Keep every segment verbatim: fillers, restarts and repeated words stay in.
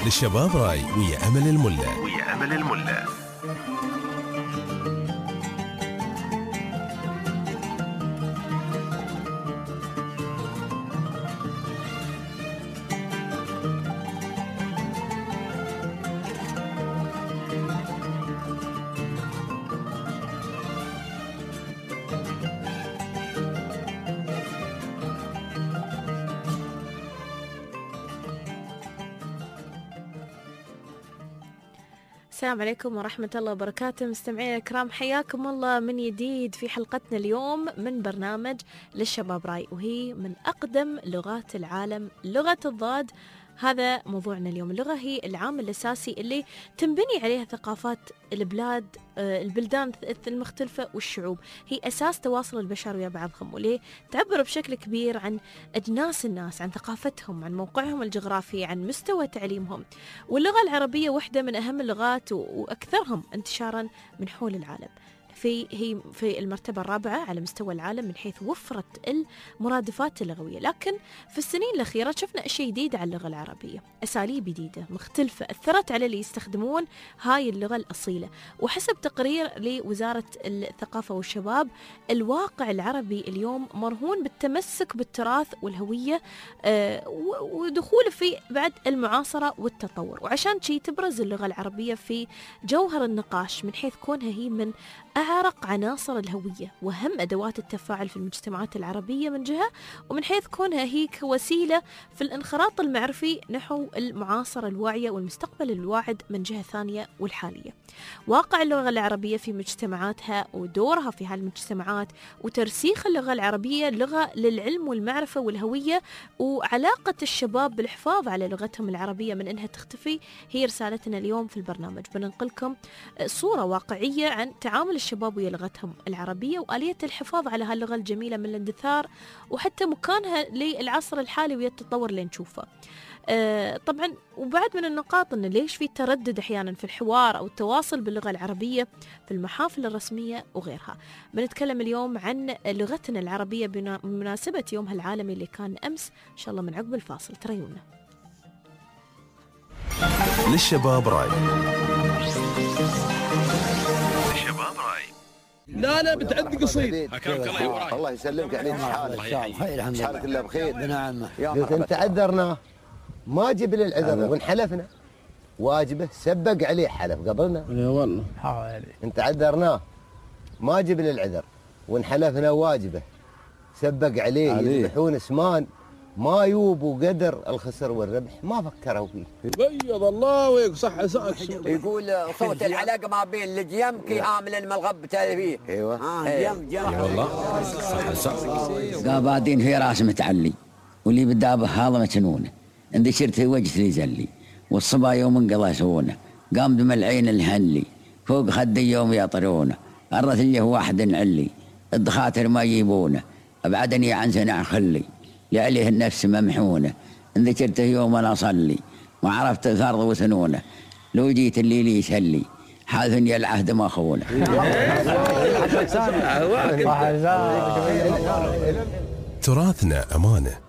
للشباب راي ويا أمل الملا ويا أمل الملا. السلام عليكم ورحمة الله وبركاته. مستمعينا الكرام، حياكم الله من جديد في حلقتنا اليوم من برنامج للشباب راي، وهي من أقدم لغات العالم لغة الضاد. هذا موضوعنا اليوم. اللغة هي العامل الأساسي اللي تنبني عليها ثقافات البلاد البلدان المختلفة والشعوب. هي أساس تواصل البشر ويا بعضهم، وليه تعبر بشكل كبير عن أجناس الناس، عن ثقافتهم، عن موقعهم الجغرافي، عن مستوى تعليمهم. واللغة العربية واحدة من أهم اللغات وأكثرهم انتشارا من حول العالم. في هي في المرتبة الرابعة على مستوى العالم من حيث وفرت المرادفات اللغوية. لكن في السنين الأخيرة شفنا أشياء جديدة على اللغة العربية، أساليب جديدة مختلفة أثرت على اللي يستخدمون هاي اللغة الأصيلة. وحسب تقرير لوزارة الثقافة والشباب، الواقع العربي اليوم مرهون بالتمسك بالتراث والهوية آه ودخوله في بعد المعاصرة والتطور. وعشان شي تبرز اللغة العربية في جوهر النقاش من حيث كونها هي من أعرق عناصر الهوية وهم أدوات التفاعل في المجتمعات العربية من جهة، ومن حيث كونها هي كوسيلة في الانخراط المعرفي نحو المعاصرة الواعية والمستقبل الواعد من جهة ثانية والحالية. واقع اللغة العربية في مجتمعاتها ودورها في هالمجتمعات، وترسيخ اللغة العربية لغة للعلم والمعرفة والهوية، وعلاقة الشباب بالحفاظ على لغتهم العربية من أنها تختفي، هي رسالتنا اليوم في البرنامج. بننقلكم صورة واقعية عن تعامل الشباب ويا لغتهم العربية وآلية الحفاظ على هاللغة الجميلة من الاندثار، وحتى مكانها للعصر الحالي ويا التطور اللي نشوفه. آه طبعا وبعد من النقاط أن ليش في تردد أحيانا في الحوار أو التواصل باللغة العربية في المحافل الرسمية وغيرها. بنتكلم اليوم عن لغتنا العربية بمناسبة يومها العالمي اللي كان أمس، إن شاء الله من عقب الفاصل تريونا. للشباب راي. لا لا بتعد قصيد. الله يسلمك عليك حالك. حالك الله بخير. بنعم. قلت انت عذرنا ما جيب للعذر وانحلفنا، واجبه سبق عليه حلف قبلنا. اي والله انت عذرناه ما جيب للعذر وانحلفنا، واجبه سبق عليه. يذبحون اسمان ما يوبوا قدر الخسر والربح ما فكروا فيه. بيض الله ويك صح صح. يقول صوت العلاقه ما بين الجيم كي عامل الملغب فيه. ايوه اه جيم جيم والله صح صح. قابادين في راس متعلي، واللي بدابه هذا مجنونه، عندي شرت وجه لي زلي، والصبا يوم انقضى سونه، قام دم العين الهنلي، فوق خدي يوم يطرونه، الرثليه واحد علي، الدخاتر ما يجيبونه، ابعدني عن سنع خلي، لعليه النفس ممحونه، ان ذكرته يوم انا اصلي، وعرفت الفرض وثنونه، لو جيت الليل يسلي، حاذني العهد ما خونه. تراثنا امانه.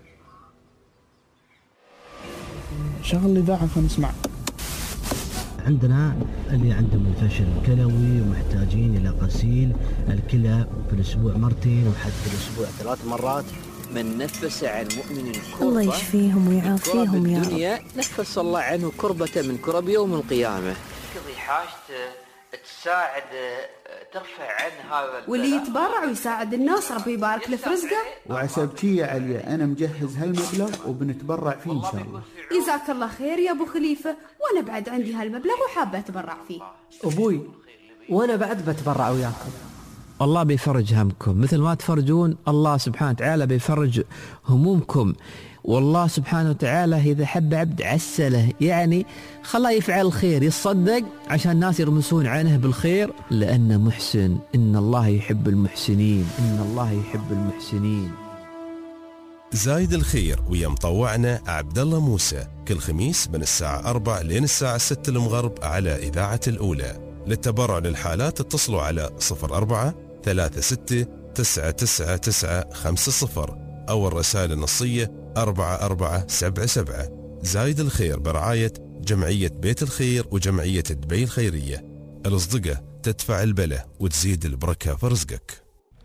شغل الإذاعة فنسمع. عندنا اللي عندهم الفشل الكلوي ومحتاجين إلى غسيل الكلى في الأسبوع مرتين وحتى في الأسبوع ثلاث مرات. من نفس عن مؤمن كربة الله يشفيهم ويعافيهم يا رب. نفس الله عنه كربة من كرب يوم القيامة. تقضي حاجته، تساعد، ترفع عن هذا، واللي يتبرع ويساعد الناس ربي يبارك له في رزقه. وعسبتي يا علي أنا مجهز هالمبلغ وبنتبرع فيه إن شاء الله. جزاك الله خير يا أبو خليفة، وأنا بعد عندي هالمبلغ وحابة أتبرع فيه. أبوي وأنا بعد بتبرع وياكم. الله بيفرج همكم مثل ما تفرجون، الله سبحانه وتعالى بيفرج همومكم. والله سبحانه وتعالى إذا حب عبد عسله، يعني خلاه يفعل الخير، يتصدق عشان الناس يرمسون عنه بالخير، لأنه محسن. إن الله يحب المحسنين، إن الله يحب المحسنين. زايد الخير ويا مطوعنا عبد الله موسى كل خميس من الساعة أربع لين الساعة ستة المغرب على إذاعة الأولى. للتبرع للحالات اتصلوا على صفر أربعة ثلاثة ستة تسعة تسعة تسعة خمسة صفر أو الرسائل النصية أربعة أربعة سبعة سبعة. زايد الخير برعاية جمعية بيت الخير وجمعية دبي الخيرية. الأصدقة تدفع البلة وتزيد البركة في رزقك.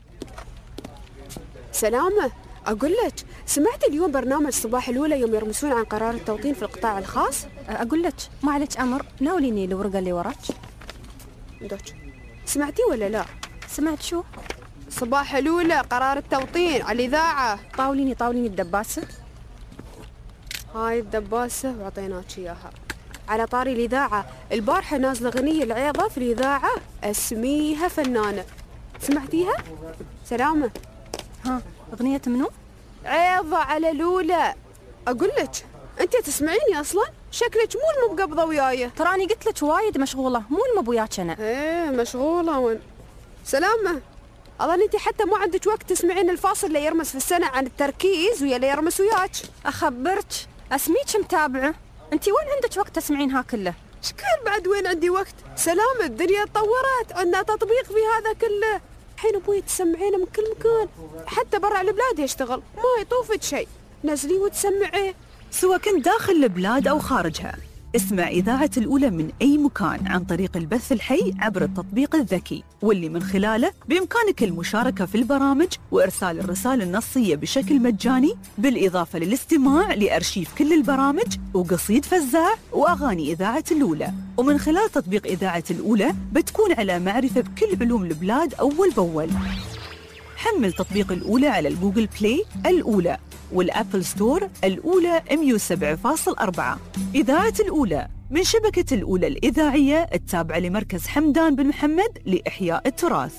سلامة، أقول لك سمعت اليوم برنامج صباح الأولى يوم يرمسون عن قرار التوطين في القطاع الخاص؟ أقول لك ما عليك أمر، ناوليني الورقة اللي وراك. دوك سمعتي ولا لا؟ سمعت شو؟ صباح الأولى قرار التوطين على الإذاعة. طاوليني طاوليني الدباسة. هاي الدباسة وعطيناك إياها. على طاري الإذاعة، البارحة نازلة غنية العيضة في الإذاعة اسميها فنانة، سمعتيها؟ سلامة. ها أغنية منو؟ عيضة على الأولى. أقول لك أنت تسمعيني أصلا؟ شكلك مو المقبضة وياي. تراني قلت لك وايد مشغولة، مو المبوياك أنا. إيه مشغولة وين؟ سلامة، أظن أنت حتى ما عندك وقت تسمعين الفاصل اللي يرمس في السنة عن التركيز ويا اللي يرمس وياك. أخبرك أسميك متابعة، أنت وين عندك وقت تسمعينها كله؟ شكال بعد وين عندي وقت؟ سلامة الدنيا تطورت، عندنا تطبيق في هذا كله. الحين أبوي تسمعينه من كل مكان، حتى برا البلاد يشتغل ما يطوفك شيء، نزلي وتسمعيه. سواء كنت داخل البلاد أو خارجها، اسمع إذاعة الأولى من أي مكان عن طريق البث الحي عبر التطبيق الذكي، واللي من خلاله بإمكانك المشاركة في البرامج وإرسال الرسائل النصية بشكل مجاني، بالإضافة للاستماع لأرشيف كل البرامج وقصيد فزاع وأغاني إذاعة الأولى. ومن خلال تطبيق إذاعة الأولى بتكون على معرفة بكل علوم البلاد أول بأول. حمل تطبيق الأولى على الجوجل بلاي الأولى والأبل ستور الأولى مية وسبعة فاصلة أربعة. إذاعة الأولى من شبكة الأولى الإذاعية التابعة لمركز حمدان بن محمد لإحياء التراث.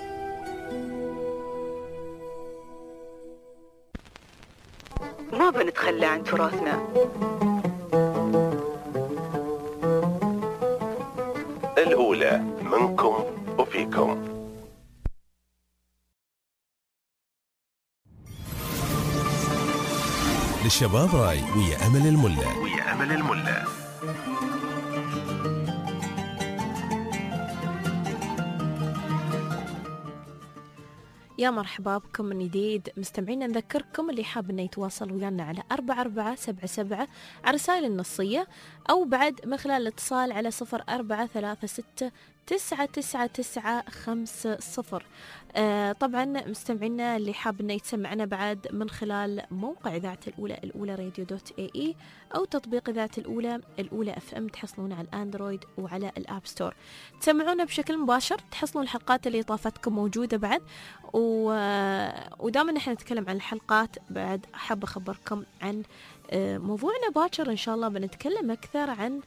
ما بنتخلى عن تراثنا. الأولى منكم وفيكم. للشباب راي ويا أمل الملا ويا أمل الملا. يا مرحبا بكم من جديد مستمعين. نذكركم اللي حاب انه يتواصل ويانا على أربعة أربعة سبعة سبعة على رسائل النصية، أو بعد من خلال الاتصال على صفر أربعة ثلاثة ستة تسعة تسعة تسعة خمسة صفر. آه طبعا مستمعينا اللي حاب انه يتسمعنا بعد من خلال موقع إذاعة الأولى الأولى راديو دوت اي اي، أو تطبيق إذاعة الأولى الأولى اف ام، تحصلونه على الأندرويد وعلى الآب ستور. تسمعونا بشكل مباشر، تحصلون الحلقات اللي طافتكم موجودة بعد. و... ودائما احنا نتكلم عن الحلقات، بعد حاب أخبركم عن موضوعنا باكر إن شاء الله بنتكلم أكثر عن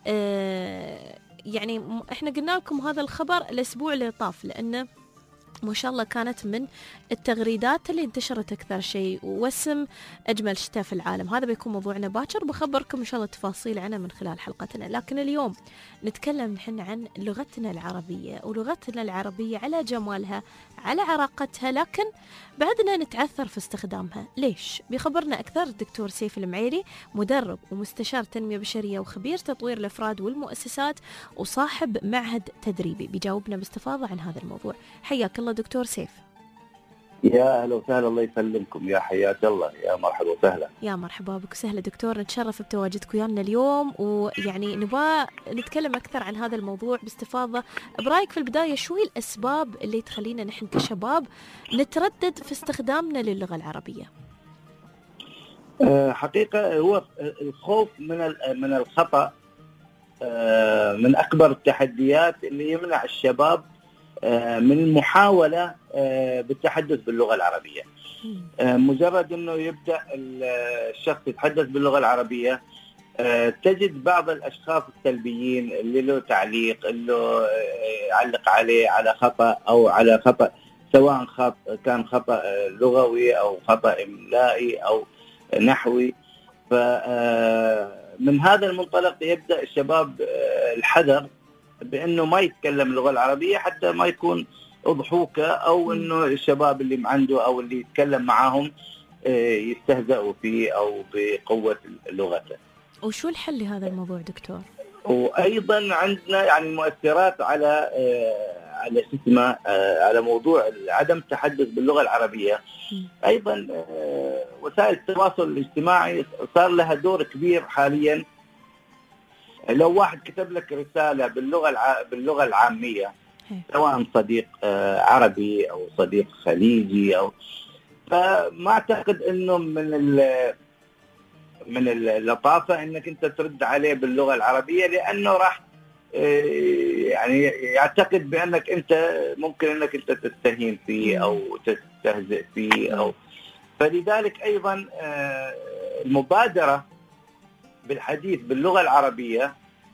يعني احنا قلنا لكم هذا الخبر الأسبوع اللي طاف، لأنه ما شاء الله كانت من التغريدات اللي انتشرت أكثر شيء، واسم أجمل شتاء في العالم. هذا بيكون موضوعنا باكر، بخبركم إن شاء الله تفاصيل عنه من خلال حلقتنا. لكن اليوم نتكلم نحن عن لغتنا العربية، ولغتنا العربية على جمالها على عراقتها، لكن بعدنا نتعثر في استخدامها. ليش؟ بيخبرنا أكثر الدكتور سيف المعيري، مدرب ومستشار تنمية بشرية وخبير تطوير الأفراد والمؤسسات وصاحب معهد تدريبي، بيجاوبنا باستفاضة عن هذا الموضوع. حياك الله دكتور سيف. يا أهلا وسهلا، الله يسلمكم، يا حياك الله، يا مرحبا وسهلا. يا مرحبا بك وسهلا دكتور، نتشرف بتواجدك ويانا اليوم، ويعني نبغى نتكلم أكثر عن هذا الموضوع باستفاضة. برأيك في البداية شو هي الأسباب اللي تخلينا نحن كشباب نتردد في استخدامنا للغة العربية؟ أه حقيقة هو الخوف من من الخطأ أه من أكبر التحديات اللي يمنع الشباب من المحاولة بالتحدث باللغة العربية. مجرد أنه يبدأ الشخص يتحدث باللغة العربية تجد بعض الأشخاص السلبيين اللي له تعليق، اللي يعلق عليه على خطأ أو على خطأ، سواء خطأ كان خطأ لغوي أو خطأ إملائي أو نحوي. فمن هذا المنطلق يبدأ الشباب الحذر بأنه ما يتكلم اللغة العربية حتى ما يكون أضحوكة، أو أنه الشباب اللي عنده أو اللي يتكلم معاهم يستهزئوا فيه أو بقوة لغته. وشو الحل لهذا الموضوع دكتور؟ وأيضا عندنا يعني مؤثرات على على اسمه على موضوع عدم التحدث باللغة العربية. أيضا وسائل التواصل الاجتماعي صار لها دور كبير حاليا لو واحد كتب لك رسالة باللغة الع... باللغة العامية، سواء صديق عربي أو صديق خليجي أو، فما أعتقد إنه من ال... من اللطافة إنك أنت ترد عليه باللغة العربية، لأنه راح يعني يعتقد بأنك أنت ممكن أنك أنت تستهين فيه أو تستهزئ فيه أو، فلذلك أيضا المبادرة بالحديث باللغة العربية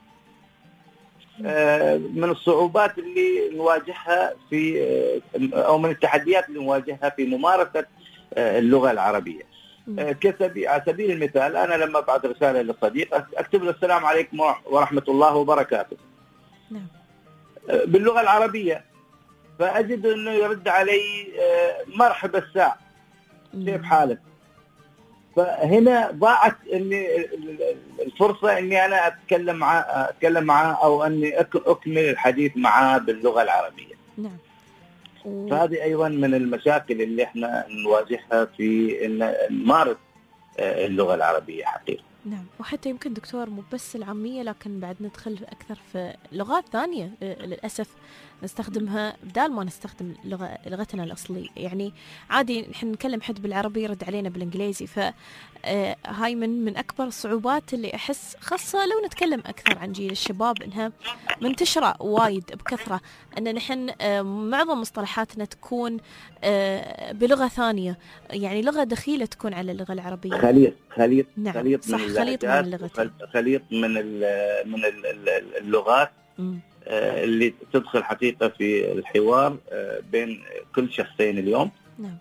من الصعوبات اللي نواجهها في، أو من التحديات اللي نواجهها في ممارسة اللغة العربية. كسبي على سبيل المثال، أنا لما بعد رسالة لصديق أكتب له السلام عليكم ورحمة الله وبركاته نعم. باللغة العربية، فأجد أنه يرد علي مرحبا الساعة، كيف حالك؟ فهنا ضاعت إني الفرصة إني أنا أتكلم معه أتكلم معه أو أني أكمل الحديث معه باللغة العربية. نعم. فهذه أيضا من المشاكل اللي إحنا نواجهها في إن نمارس اللغة العربية حقيقة. نعم، وحتى يمكن دكتور مو بس العامية، لكن بعد ندخل أكثر في لغات ثانية للأسف نستخدمها بدال ما نستخدم لغة لغتنا الأصلية. يعني عادي نحن نكلم حد بالعربي يرد علينا بالإنجليزي، فهاي من من أكبر الصعوبات اللي أحس، خاصة لو نتكلم أكثر عن جيل الشباب، إنها منتشرة وايد بكثرة، أن نحن معظم مصطلحاتنا تكون بلغة ثانية، يعني لغة دخيلة تكون على اللغة العربية. خليط خليط نعم. خليط صح، من خليط من اللغتين، خليط من من اللغات م. اللي تدخل حقيقة في الحوار بين كل شخصين اليوم. نعم.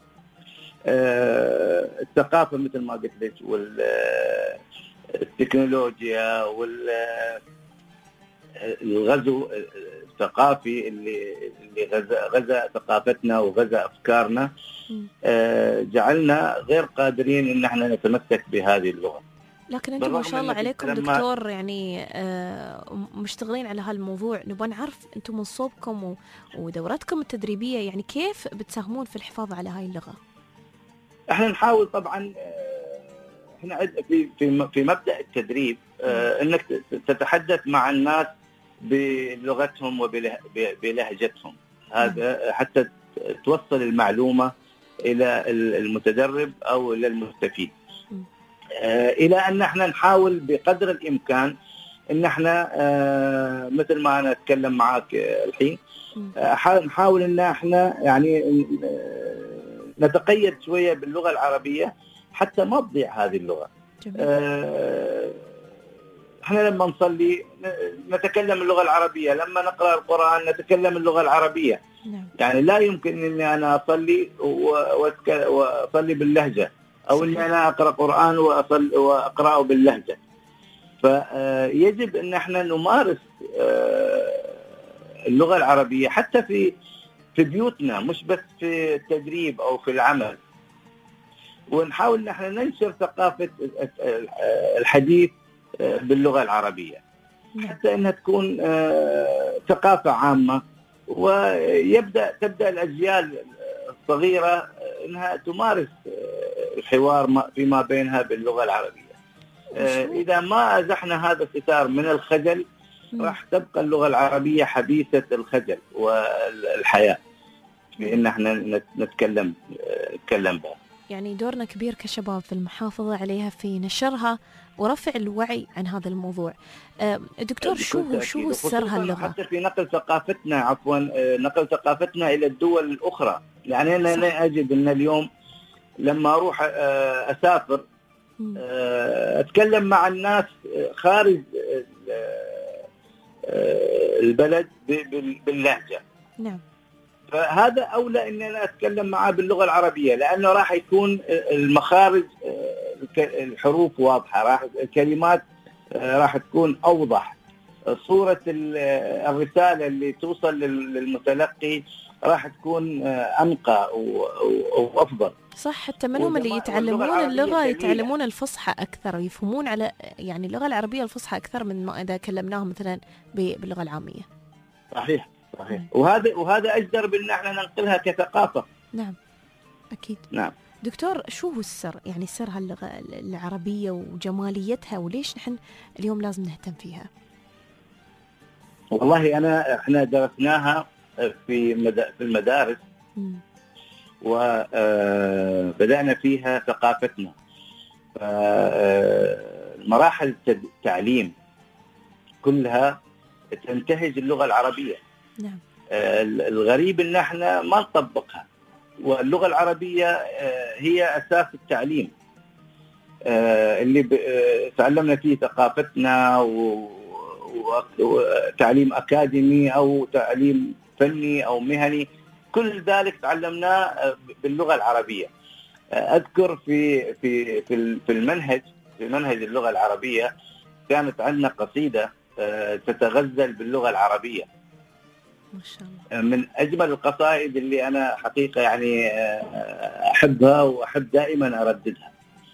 الثقافة مثل ما قلت لك، والتكنولوجيا والغزو الثقافي اللي اللي غزا غزا ثقافتنا وغزا أفكارنا، جعلنا غير قادرين إن احنا نتمسك بهذه اللغة. لكن أنتم ما شاء الله عليكم دكتور، يعني آه مشتغلين على هالموضوع. نبغى نعرف أنتم من صوبكم ودوراتكم التدريبية، يعني كيف بتساهمون في الحفاظ على هاي اللغة؟ احنا نحاول طبعا، احنا في في في مبدأ التدريب آه انك تتحدث مع الناس بلغتهم وبلهجتهم، هذا حتى توصل المعلومة إلى المتدرب أو إلى المستفيد. آه إلى أن احنا نحاول بقدر الإمكان إن احنا آه مثل ما أنا أتكلم معك الحين، آه نحاول إن احنا يعني نتقيد شوية باللغة العربية حتى ما تضيع هذه اللغة. آه احنا لما نصلي نتكلم اللغة العربية، لما نقرأ القرآن نتكلم اللغة العربية. نعم. يعني لا يمكن اني انا اصلي واصلي باللهجة، او صحيح. اني انا اقرأ قرآن واصلي واقرأه باللهجة. فيجب ان احنا نمارس اللغة العربية حتى في في بيوتنا، مش بس في التدريب او في العمل، ونحاول ان احنا ننشر ثقافة الحديث باللغة العربية حتى انها تكون ثقافة عامة، ويبدأ تبدأ الأجيال الصغيرة انها تمارس الحوار فيما بينها باللغة العربية. إذا ما أزحنا هذا الستار من الخجل راح تبقى اللغة العربية حبيسة الخجل والحياة في إن احنا نتكلم نتكلم بها. يعني دورنا كبير كشباب في المحافظة عليها في نشرها ورفع الوعي عن هذا الموضوع. دكتور، شو هو شو هو السر هاللغة؟ حتى في نقل ثقافتنا، عفوا نقل ثقافتنا إلى الدول الأخرى. يعني أنا لا أجد أن اليوم لما أروح أسافر أتكلم مع الناس خارج البلد باللهجة. نعم. فهذا أولى أن أنا أتكلم معه باللغة العربية، لأنه راح يكون المخارج الحروف واضحة، راح الكلمات راح تكون أوضح، صورة الرسالة اللي توصل للمتلقي راح تكون أنقى وأفضل. صح، حتى منهم اللي يتعلمون اللغة يتعلمون الفصحى أكثر ويفهمون على يعني اللغة العربية الفصحى أكثر من ما إذا كلمناهم مثلا باللغة العامية. صحيح صحيح. وهذا وهذا أجدر بأن احنا ننقلها كثقافة. نعم أكيد. نعم. دكتور، شو هو السر، يعني سر هاللغة العربية وجماليتها وليش نحن اليوم لازم نهتم فيها؟ والله أنا إحنا درسناها في مد... في المدارس، وبدأنا فيها ثقافتنا. مراحل التعليم كلها تنتهج اللغة العربية. نعم. الغريب ان احنا ما نطبقها، واللغة العربية هي اساس التعليم اللي تعلمنا فيه ثقافتنا، وتعليم اكاديمي او تعليم فني او مهني، كل ذلك تعلمناه باللغة العربية. اذكر في في في المنهج في منهج اللغة العربية كانت عندنا قصيدة تتغزل باللغة العربية. ما شاء الله. من أجمل القصائد اللي أنا حقيقة يعني أحبها وأحب دائما أرددها.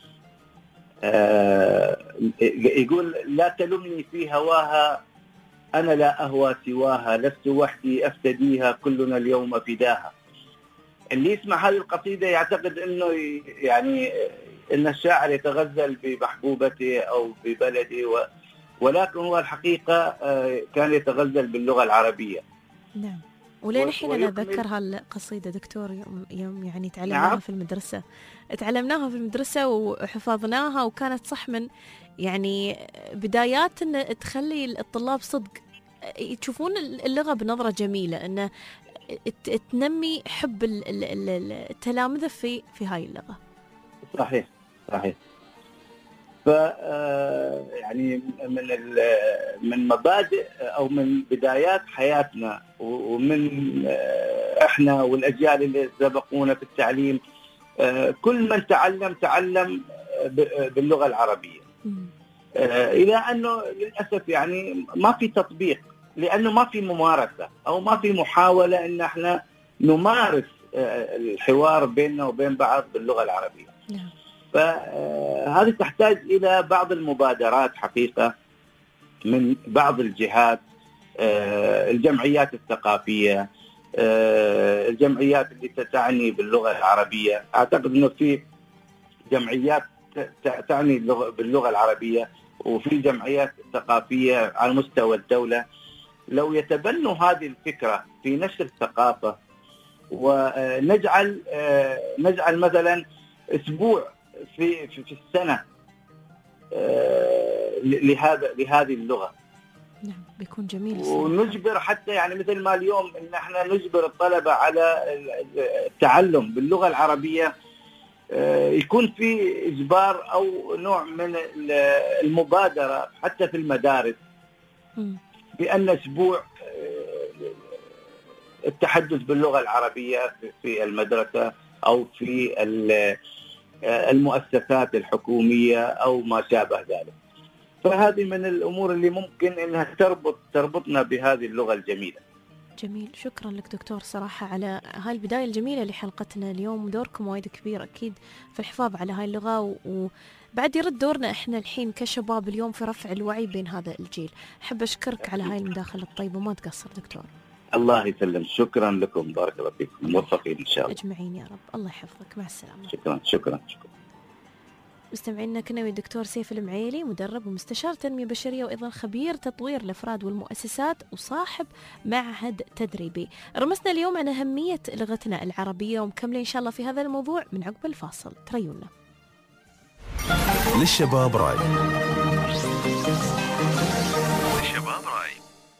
يقول: لا تلمني في هواها، أنا لا أهوى سواها، لست وحدي أفتديها، كلنا اليوم فداها. اللي يسمع هذه القصيدة يعتقد أنه يعني أن الشاعر يتغزل بمحبوبته أو ببلده، و ولكن هو الحقيقة كان يتغزل باللغة العربية. نعم. ولين الحين أنا أذكر هالقصيدة دكتور، يوم, يوم يعني تعلمناها نعم. في المدرسة تعلمناها في المدرسة وحفظناها، وكانت صح من يعني بدايات أن تخلي الطلاب صدق تشوفون اللغة بنظرة جميلة، أن تنمي حب التلامذة في في هاي اللغة. صحيح صحيح. ف يعني من من مبادئ او من بدايات حياتنا، ومن احنا والاجيال اللي سبقونا في التعليم، كل من تعلم تعلم باللغه العربيه، الى انه للاسف يعني ما في تطبيق، لانه ما في ممارسه او ما في محاوله ان احنا نمارس الحوار بيننا وبين بعض باللغه العربيه. نعم. فهذه تحتاج إلى بعض المبادرات حقيقة من بعض الجهات، الجمعيات الثقافية، الجمعيات اللي تعني باللغة العربية. أعتقد أنه في جمعيات تعني باللغة العربية، وفي جمعيات ثقافية على مستوى الدولة. لو يتبنوا هذه الفكرة في نشر الثقافة، ونجعل نجعل مثلا أسبوع في في السنة لهذا لهذه اللغة. نعم، بيكون جميل. ونجبر حتى يعني مثل ما اليوم ان احنا نجبر الطلبة على التعلم باللغة العربية، يكون في إجبار أو نوع من المبادرة حتى في المدارس بأن أسبوع التحدث باللغة العربية في المدرسة أو في المؤسسات الحكومية أو ما شابه ذلك. فهذه من الأمور اللي ممكن أنها تربط تربطنا بهذه اللغة الجميلة. جميل، شكرا لك دكتور صراحة على هاي البداية الجميلة لحلقتنا اليوم. دوركم وايد كبير أكيد في الحفاظ على هاي اللغة، وبعد يرد دورنا إحنا الحين كشباب اليوم في رفع الوعي بين هذا الجيل. أحب أشكرك على هاي المداخلة الطيبة، ما تقصر دكتور. الله يسلم، شكرا لكم، بارك الله فيكم، موفقين إن شاء الله أجمعين يا رب. الله يحفظك، مع السلامة. شكرا شكرا شكرا. مستمعينا كنا ويا الدكتور سيف المعيلي، مدرب ومستشار تنمية بشرية وأيضا خبير تطوير الأفراد والمؤسسات وصاحب معهد تدريبي. رمسنا اليوم عن أهمية لغتنا العربية، ومكملين إن شاء الله في هذا الموضوع من عقب الفاصل. تريونا للشباب راي. للشباب راي.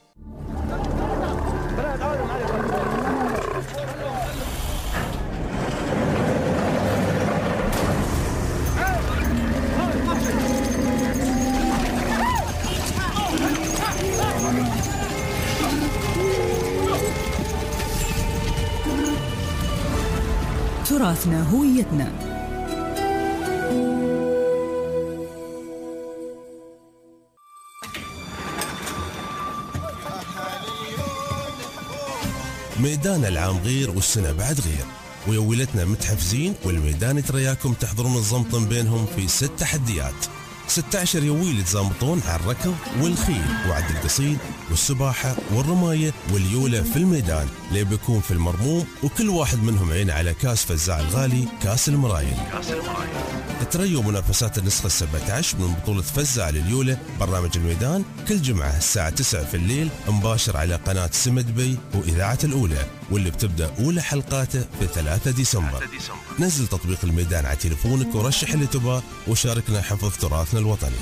تراثنا هويتنا. ميدان العام غير والسنة بعد غير، ويولتنا متحفزين، والميدان ترياكم تحضرون الزمطن بينهم في ست تحديات. ستة عشر يويل يتزامطون على الركض والخيل وعد القصيد والسباحة والرماية واليولة في الميدان لي بيكون في المرموم، وكل واحد منهم عين على كاس فزاع الغالي كاس المرايل. تريوا منافسات النسخة السبعة عشر من بطولة فزاع لليولة برنامج الميدان كل جمعة الساعة تسعة في الليل مباشر على قناة سمد بي وإذاعة الأولى، واللي بتبدأ أولى حلقاته في ثلاثة ديسمبر. نزل تطبيق الميدان على تليفونك ورشح اللي تبغاه وشاركنا حفظ تراثنا الوطني.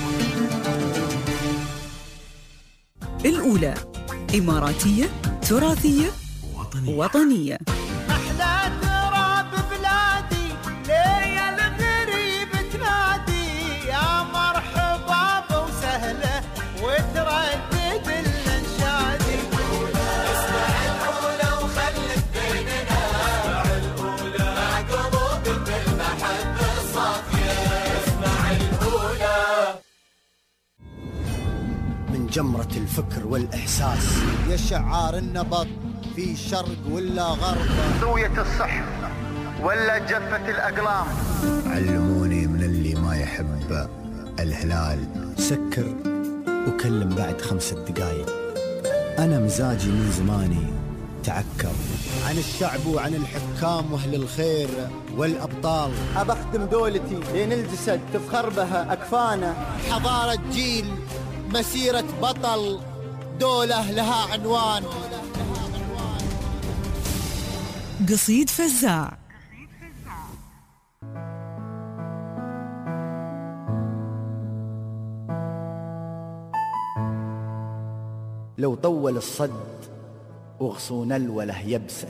الأولى إماراتية تراثية وطنية, وطنية. أحلى تراب بلادي ليا الغريب تنادي يا مرحبا وسهلة وتردد الانشادي. اسمع الأولى وخلف بيننا، اسمع الأولى مع قلوب بالمحبة الصافية. اسمع الأولى من جمرة الفكر والإحساس يا شعار النبض في شرق ولا غرب، زوية الصح ولا جفة الأقلام. علموني من اللي ما يحب الهلال سكر وكلم بعد خمسة دقايق. أنا مزاجي من زماني تعكر عن الشعب وعن الحكام وأهل الخير والأبطال. أبخدم دولتي لين الجسد تفخر بها أكفانا. حضارة جيل مسيرة بطل دولة لها عنوان. قصيد فزاع. لو طول الصد وغصون الوله يبست،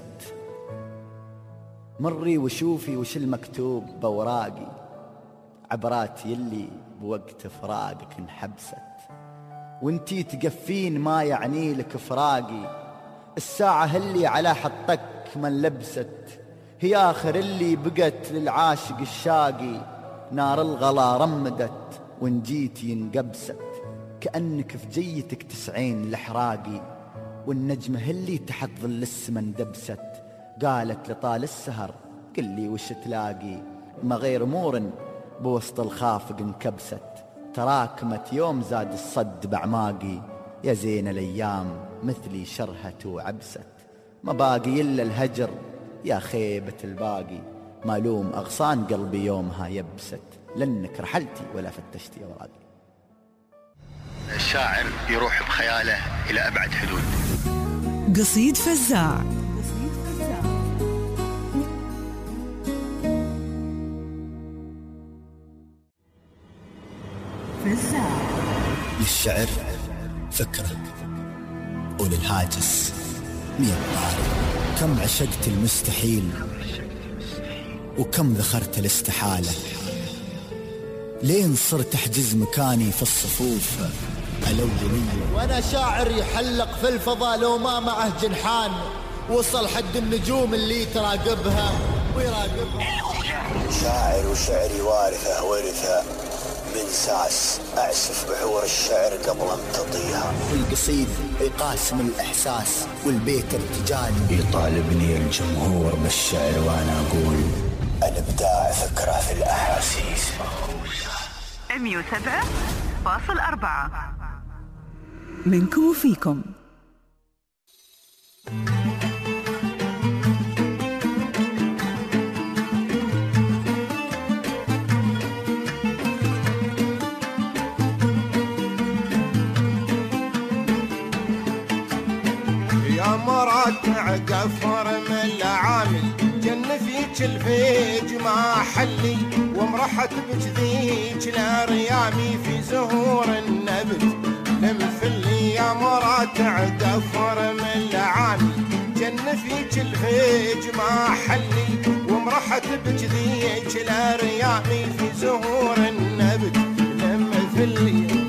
مري وشوفي وش المكتوب بوراقي، عبرات يلي بوقت فراقك انحبست، وانتي تقفين ما يعني لك فراقي. الساعة اللي على حطك من لبست هي آخر اللي بقت للعاشق الشاقي. نار الغلا رمدت وان جيتي انقبست، كأنك في جيتك تسعين لحراقي. والنجمة اللي تحت ظل السمن دبست، قالت لطال السهر قل لي وش تلاقي. ما غير أمور بوسط الخافق انكبست، تراكمت يوم زاد الصد بعماقي. يا زين الأيام مثلي شرهت وعبست، ما باقي إلا الهجر يا خيبة الباقي. مالوم أغصان قلبي يومها يبست، لأنك رحلتي ولا فتشتي أوراقي. الشاعر يروح بخياله إلى أبعد حدود. قصيد فزاع. فزاع. للشعر فكرة وللهاجس مية طارق. كم عشقت المستحيل وكم ذخرت الاستحالة، لين صرت أحجز مكاني في الصفوف الأولية. وأنا شاعر يحلق في الفضاء لو ما معه جنحان، وصل حد النجوم اللي تراقبها ويراقبها. شاعر وشعري وارثة ورثة من ساس، أعسف بحور الشعر قبل أن تطيها. القصيد يقاسم الإحساس والبيت ارتجال، يطالبني الجمهور بالشعر وأنا أقول الإبداع فكرة في الأحاسيس. مية وسبعة فاصل أربعة منكم وفيكم. يا مراتع قفر من العامي، جن فيك الفيج ما حلي، ومرحت بجذيك الاريامي في زهور النبت لمثلي. يا مراتع قفر من العامي، جن فيك الفيج ما حلي، ومرحت بجذيك الاريامي في زهور النبت لمثلي.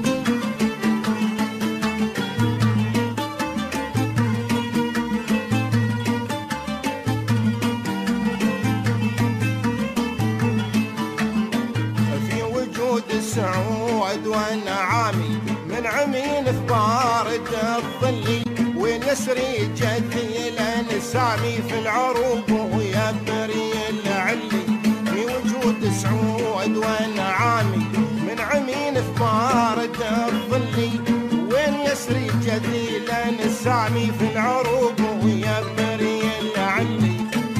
سعود ونعامي من عمين في بارد الظلي، وين يسري جدي الانسامي في العروب ويبري العلي. في وجود سعود ونعامي من عمين ثمارة الظلي وين يسري جديلا السامي في العروق ويبري العلي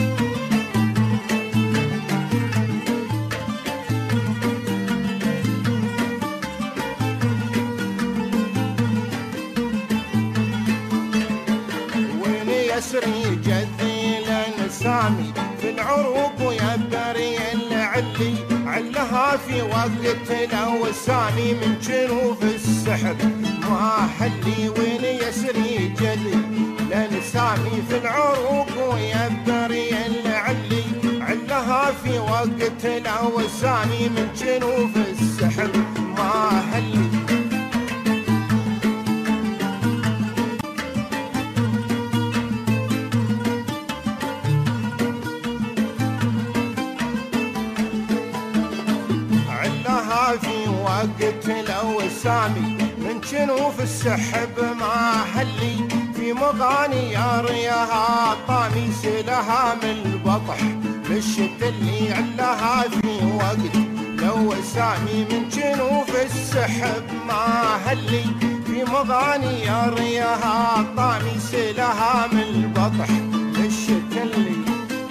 وين يسري جديلا السامي في العروق ويبري العلي علها في وقت لو سامي من جنوب السحر ما حلي وين يسري جدي لان سامي في العروق ويبري العلي علها في وقت لو سامي من جنوب السحر ما حلي في وقت لو سامي من جنوف السحب ما حلي في مغاني ياريها طامي سلها من البطح بالشد اللي علها في وقت لو سامي من جنوف السحب ما حلي في مغاني ياريها طامي سلها من البطح بالشد اللي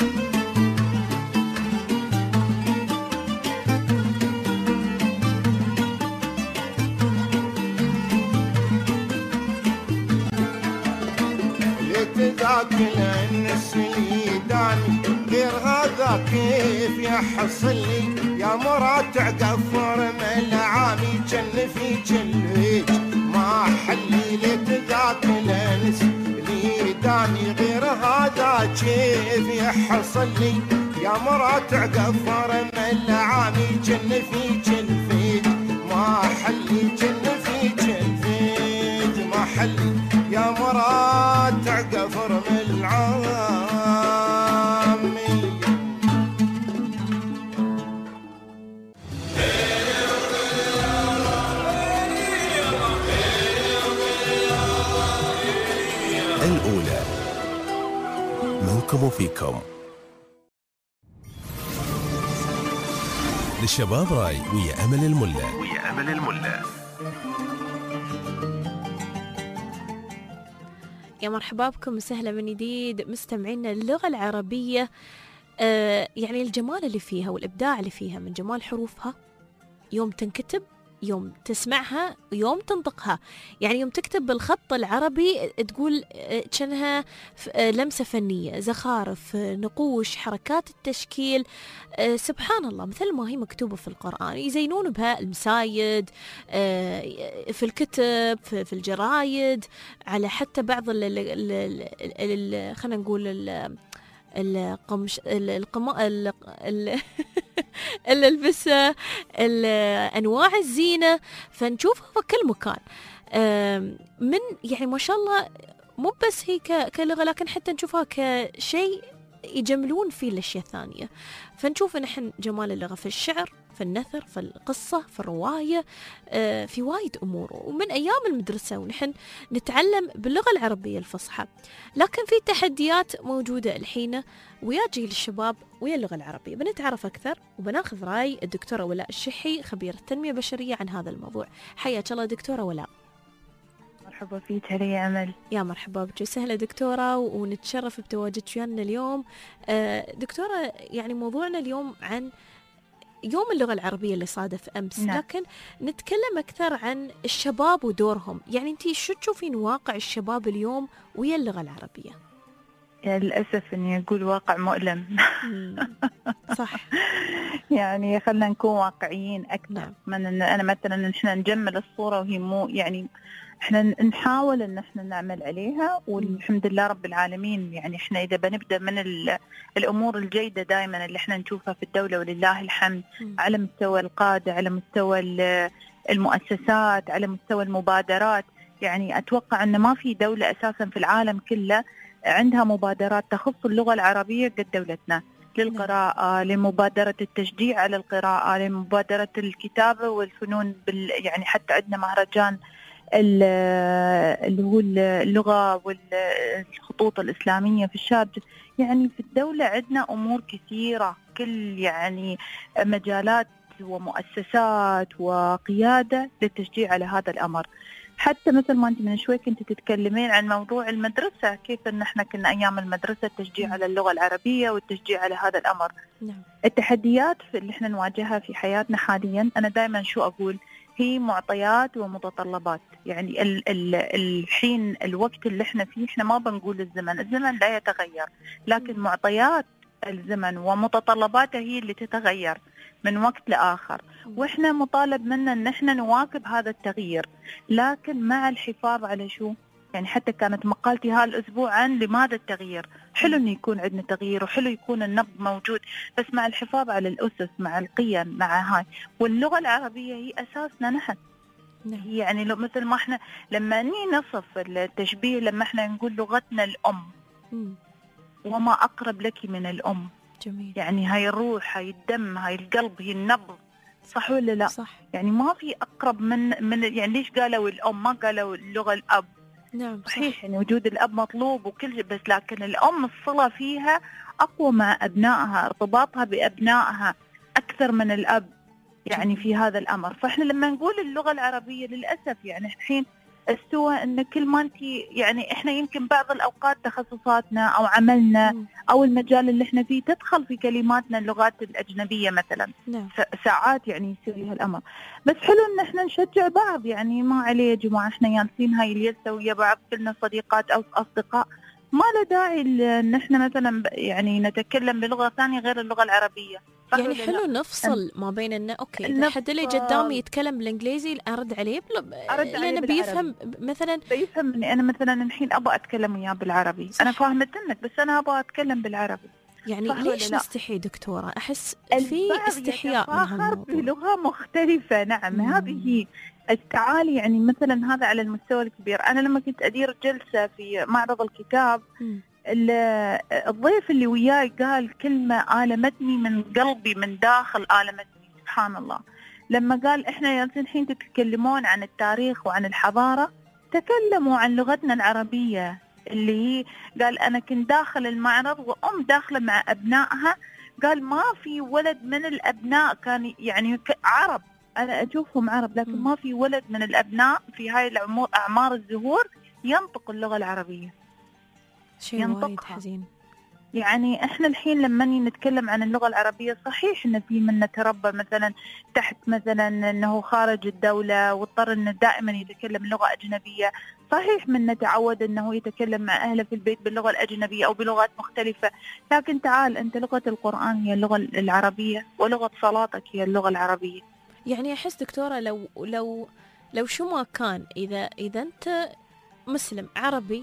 ذاك الانس اللي داني غير هذا كيف يحصل لي يا مرات قفر من العامي جن في جليج ما حلي لك ذاك الانس اللي داني غير هذا كيف يحصل لي يا مرات قفر من العامي جن في جلفيج ما حلي جن في جلفيج ما حلي يا مرات قفر من العامي الأولى منكم وفيكم للشباب راي ويا أمل الملا ويا أمل الملا. يا مرحبا بكم وسهلا من جديد مستمعينا. اللغة العربية آه يعني الجمال اللي فيها والإبداع اللي فيها من جمال حروفها يوم تنكتب يوم تسمعها يوم تنطقها. يعني يوم تكتب بالخط العربي تقول كأنها لمسة فنية، زخارف، نقوش، حركات التشكيل، سبحان الله مثل ما هي مكتوبة في القرآن. يزينون بها المسايد في الكتب في الجرايد على حتى بعض ال خلينا نقول القمش القما الألبسة أنواع الزينة فنشوفها في كل مكان. من يعني ما شاء الله مو بس هي كلغة لكن حتى نشوفها كشيء يجملون فيه الأشياء الثانية. فنشوف نحن جمال اللغة في الشعر، في النثر، في القصة، في الرواية، في وايد أمور. ومن أيام المدرسة ونحن نتعلم باللغة العربية الفصحى، لكن في تحديات موجودة الحين ويا جيل الشباب ويا اللغة العربية. بنتعرف أكثر وبناخذ رأي الدكتورة ولاء الشحي خبيرة التنمية البشرية عن هذا الموضوع. حياك الله دكتورة ولاء. مرحبا فيك. هلا يا أمل. يا مرحبا بك وسهلا دكتورة ونتشرف بتواجدك ويانا اليوم. دكتورة يعني موضوعنا اليوم عن يوم اللغة العربية اللي صادف أمس. نعم. لكن نتكلم أكثر عن الشباب ودورهم. يعني أنتي شو تشوفين واقع الشباب اليوم ويا اللغة العربية؟ يعني للأسف أني أقول واقع مؤلم. صح. يعني خلنا نكون واقعيين أكثر. نعم. من أن أنا مثلا نحن نجمل الصورة وهي مو يعني احنا نحاول ان احنا نعمل عليها والحمد لله رب العالمين. يعني احنا اذا بنبدا من الامور الجيده دائما اللي احنا نشوفها في الدوله ولله الحمد على مستوى القاده، على مستوى المؤسسات، على مستوى المبادرات. يعني اتوقع ان ما في دوله اساسا في العالم كله عندها مبادرات تخص اللغه العربيه قد دولتنا، للقراءه، لمبادره التشجيع على القراءه، لمبادره الكتابه والفنون بال يعني حتى عندنا مهرجان اللي هو اللغة والخطوط الإسلامية في الشارجة. يعني في الدولة عندنا أمور كثيرة، كل يعني مجالات ومؤسسات وقيادة للتشجيع على هذا الأمر. حتى مثل ما أنت من شوي كنت تتكلمين عن موضوع المدرسة، كيف أن احنا كنا أيام المدرسة التشجيع على اللغة العربية والتشجيع على هذا الأمر. نعم. التحديات اللي احنا نواجهها في حياتنا حاليا أنا دائما شو أقول، هي معطيات ومتطلبات. يعني ال ال الحين الوقت اللي احنا فيه احنا ما بنقول الزمن، الزمن لا يتغير، لكن معطيات الزمن ومتطلباته هي اللي تتغير من وقت لآخر، واحنا مطالب منا ان احنا نواكب هذا التغيير، لكن مع الحفاظ على شو؟ يعني حتى كانت مقالتي هالاسبوع عن لماذا التغيير. حلو انه يكون عندنا تغيير وحلو يكون النبض موجود، بس مع الحفاظ على الاسس، مع القيم، مع هاي. واللغه العربيه هي اساسنا نحن. نعم. يعني لو مثل ما احنا لما ني نصف التشبيه، لما احنا نقول لغتنا الام مم. وما اقرب لك من الام. جميل. يعني هاي الروح، هاي الدم، هاي القلب، هي النبض. صح ولا لا؟ صح. يعني ما في اقرب من من يعني ليش قالوا الام ما قالوا اللغه الاب؟ نعم. صحيح يعني وجود الاب مطلوب وكل شيء، بس لكن الام الصله فيها اقوى مع ابنائها، ارتباطها بابنائها اكثر من الاب يعني في هذا الامر. فاحنا لما نقول اللغه العربيه للاسف يعني الحين استوى ان كل ما انت يعني احنا يمكن بعض الاوقات تخصصاتنا او عملنا م. او المجال اللي احنا فيه تدخل في كلماتنا اللغات الاجنبيه مثلا. نعم. ساعات يعني يصير هالامر، بس حلو ان احنا نشجع بعض. يعني ما عليه يا جماعه، احنا جالسين هاي اليسه ويا بعض كلنا صديقات او اصدقاء، ما له داعي ان احنا مثلا يعني نتكلم بلغه ثانيه غير اللغه العربيه. يعني حلو نفصل ما بين انه اوكي اذا حد اللي قدامي يتكلم بالانجليزي ارد عليه بل... أرد لانه بيفهم مثلا بيفهم اني انا مثلا الحين ابغى اتكلم وياه بالعربي. صح. انا فاهمه انك بس انا ابغى اتكلم بالعربي. يعني ليش نستحي دكتوره؟ احس في استحياء من هالموضوع بلغه مختلفه. نعم. هذه التعالي يعني مثلا هذا على المستوى الكبير. انا لما كنت ادير جلسه في معرض الكتاب م. الضيف اللي وياي قال كلمة آلمتني من قلبي، من داخل آلمتني. سبحان الله. لما قال إحنا جالسين الحين تتكلمون عن التاريخ وعن الحضارة، تكلموا عن لغتنا العربية اللي هي قال أنا كنت داخل المعرض وأم داخلة مع أبنائها، قال ما في ولد من الأبناء كان يعني عرب، أنا أشوفهم عرب، لكن ما في ولد من الأبناء في هاي أعمار الزهور ينطق اللغة العربية. شيء وايد حزين. يعني احنا الحين لما نتكلم عن اللغة العربية، صحيح ان في منا تربى مثلا تحت مثلا انه خارج الدولة واضطر انه دائما يتكلم لغة اجنبية، صحيح منا تعود انه يتكلم مع اهله في البيت باللغة الاجنبية او بلغات مختلفة، لكن تعال انت لغة القرآن هي اللغة العربية ولغة صلاتك هي اللغة العربية. يعني احس دكتورة لو لو لو شو ما كان، اذا اذا انت مسلم عربي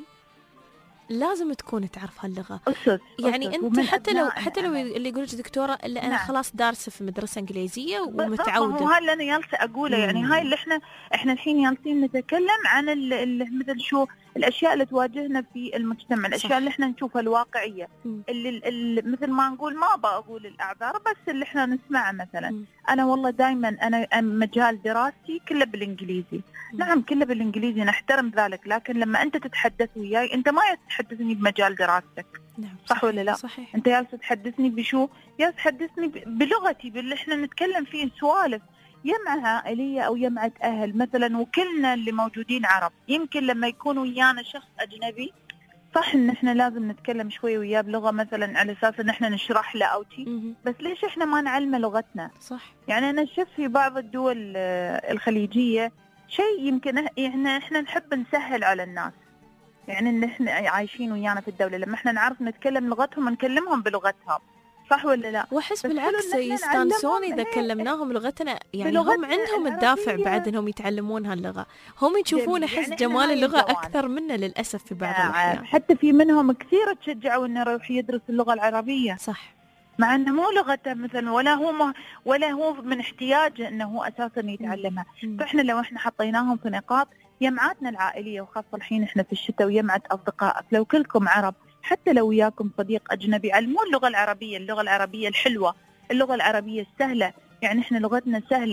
لازم تكون تعرف هاللغة. أسس. يعني أسس. انت حتى لو حتى لو اللي يقولك دكتورة اللي انا نعم. خلاص دارسة في مدرسة انجليزية ومتعودة. هو هاي اللي انا جالسة اقوله. يعني هاي اللي احنا احنا الحين جالسين نتكلم عن ال ال مثل شو الاشياء اللي تواجهنا في المجتمع، الاشياء صح. اللي احنا نشوفها الواقعية، م. اللي ال مثل ما نقول ما بقول الاعذار، بس اللي احنا نسمعه مثلا. م. انا والله دائما انا مجال دراستي كله بالانجليزي. م. نعم كله بالانجليزي، نحترم ذلك، لكن لما انت تتحدث وياي انت ما تحدثني بمجال دراستك. نعم. صح ولا لا؟ صحيح. انت جالس تحدثني بشو؟ جالس تحدثني بلغتي، باللي احنا نتكلم فيه، سوالف يمعة عائلية او يمعة اهل مثلا، وكلنا اللي موجودين عرب. يمكن لما يكون ويانا شخص اجنبي صح ان احنا لازم نتكلم شوي وياه بلغة مثلا على اساس ان احنا نشرح له او شيء، بس ليش احنا ما نعلمه لغتنا؟ صح. يعني انا شفت في بعض الدول الخليجية شيء يمكن احنا احنا نحب نسهل على الناس، يعني ان احنا عايشين ويانا في الدولة لما احنا نعرف نتكلم لغتهم نكلمهم بلغتهم. صح ولا لا؟ واحس بالعكس يستانسون اذا كلمناهم لغتنا، يعني هم عندهم الدافع بعد انهم يتعلمون هاللغه، هم يشوفون احس يعني جمال اللغه اكثر منا للاسف في بعض الاحيان. حتى في منهم كثير تشجعوا انه يروح يدرس اللغه العربيه. صح. مع انه مو لغته مثلا، ولا هو ولا هو من احتياجه انه هو اساسا يتعلمها. فاحنا لو احنا حطيناهم في نقاط يمعاتنا العائليه، وخاصه الحين احنا في الشتاء ويمعه اصدقائك، لو كلكم عرب حتى لو وياكم صديق أجنبي، علموا اللغة العربية، اللغة العربية الحلوة، اللغة العربية السهلة. يعني إحنا لغتنا سهلة،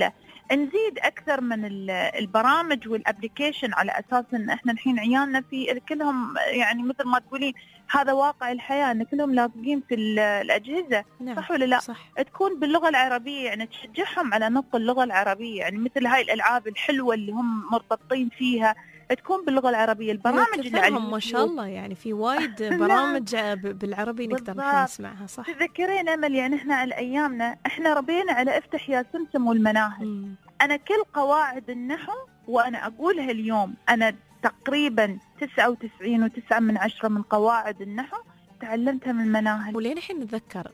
نزيد اكثر من البرامج والابلكيشن، على اساس ان احنا الحين عيالنا في كلهم يعني مثل ما تقولين هذا واقع الحياه، ان كلهم لاصقين في الاجهزه. نعم. صح ولا لا؟ صح. تكون باللغه العربيه، يعني تشجعهم على نطق اللغه العربيه، يعني مثل هاي الالعاب الحلوه اللي هم مرتبطين فيها تكون باللغه العربيه. البرامج اللي عليهم ما شاء الله يعني في وايد برامج بالعربي نقدر نحن نسمعها. صح. تذكرين امل يعني احنا على ايامنا احنا ربينا على افتح يا سمسم والمناهج. مم. انا كل قواعد النحو وانا اقولها اليوم، انا تقريبا تسعة وتسعين وتسعة من عشرة من قواعد النحو تعلمتها من المناهج. ولين الحين نتذكر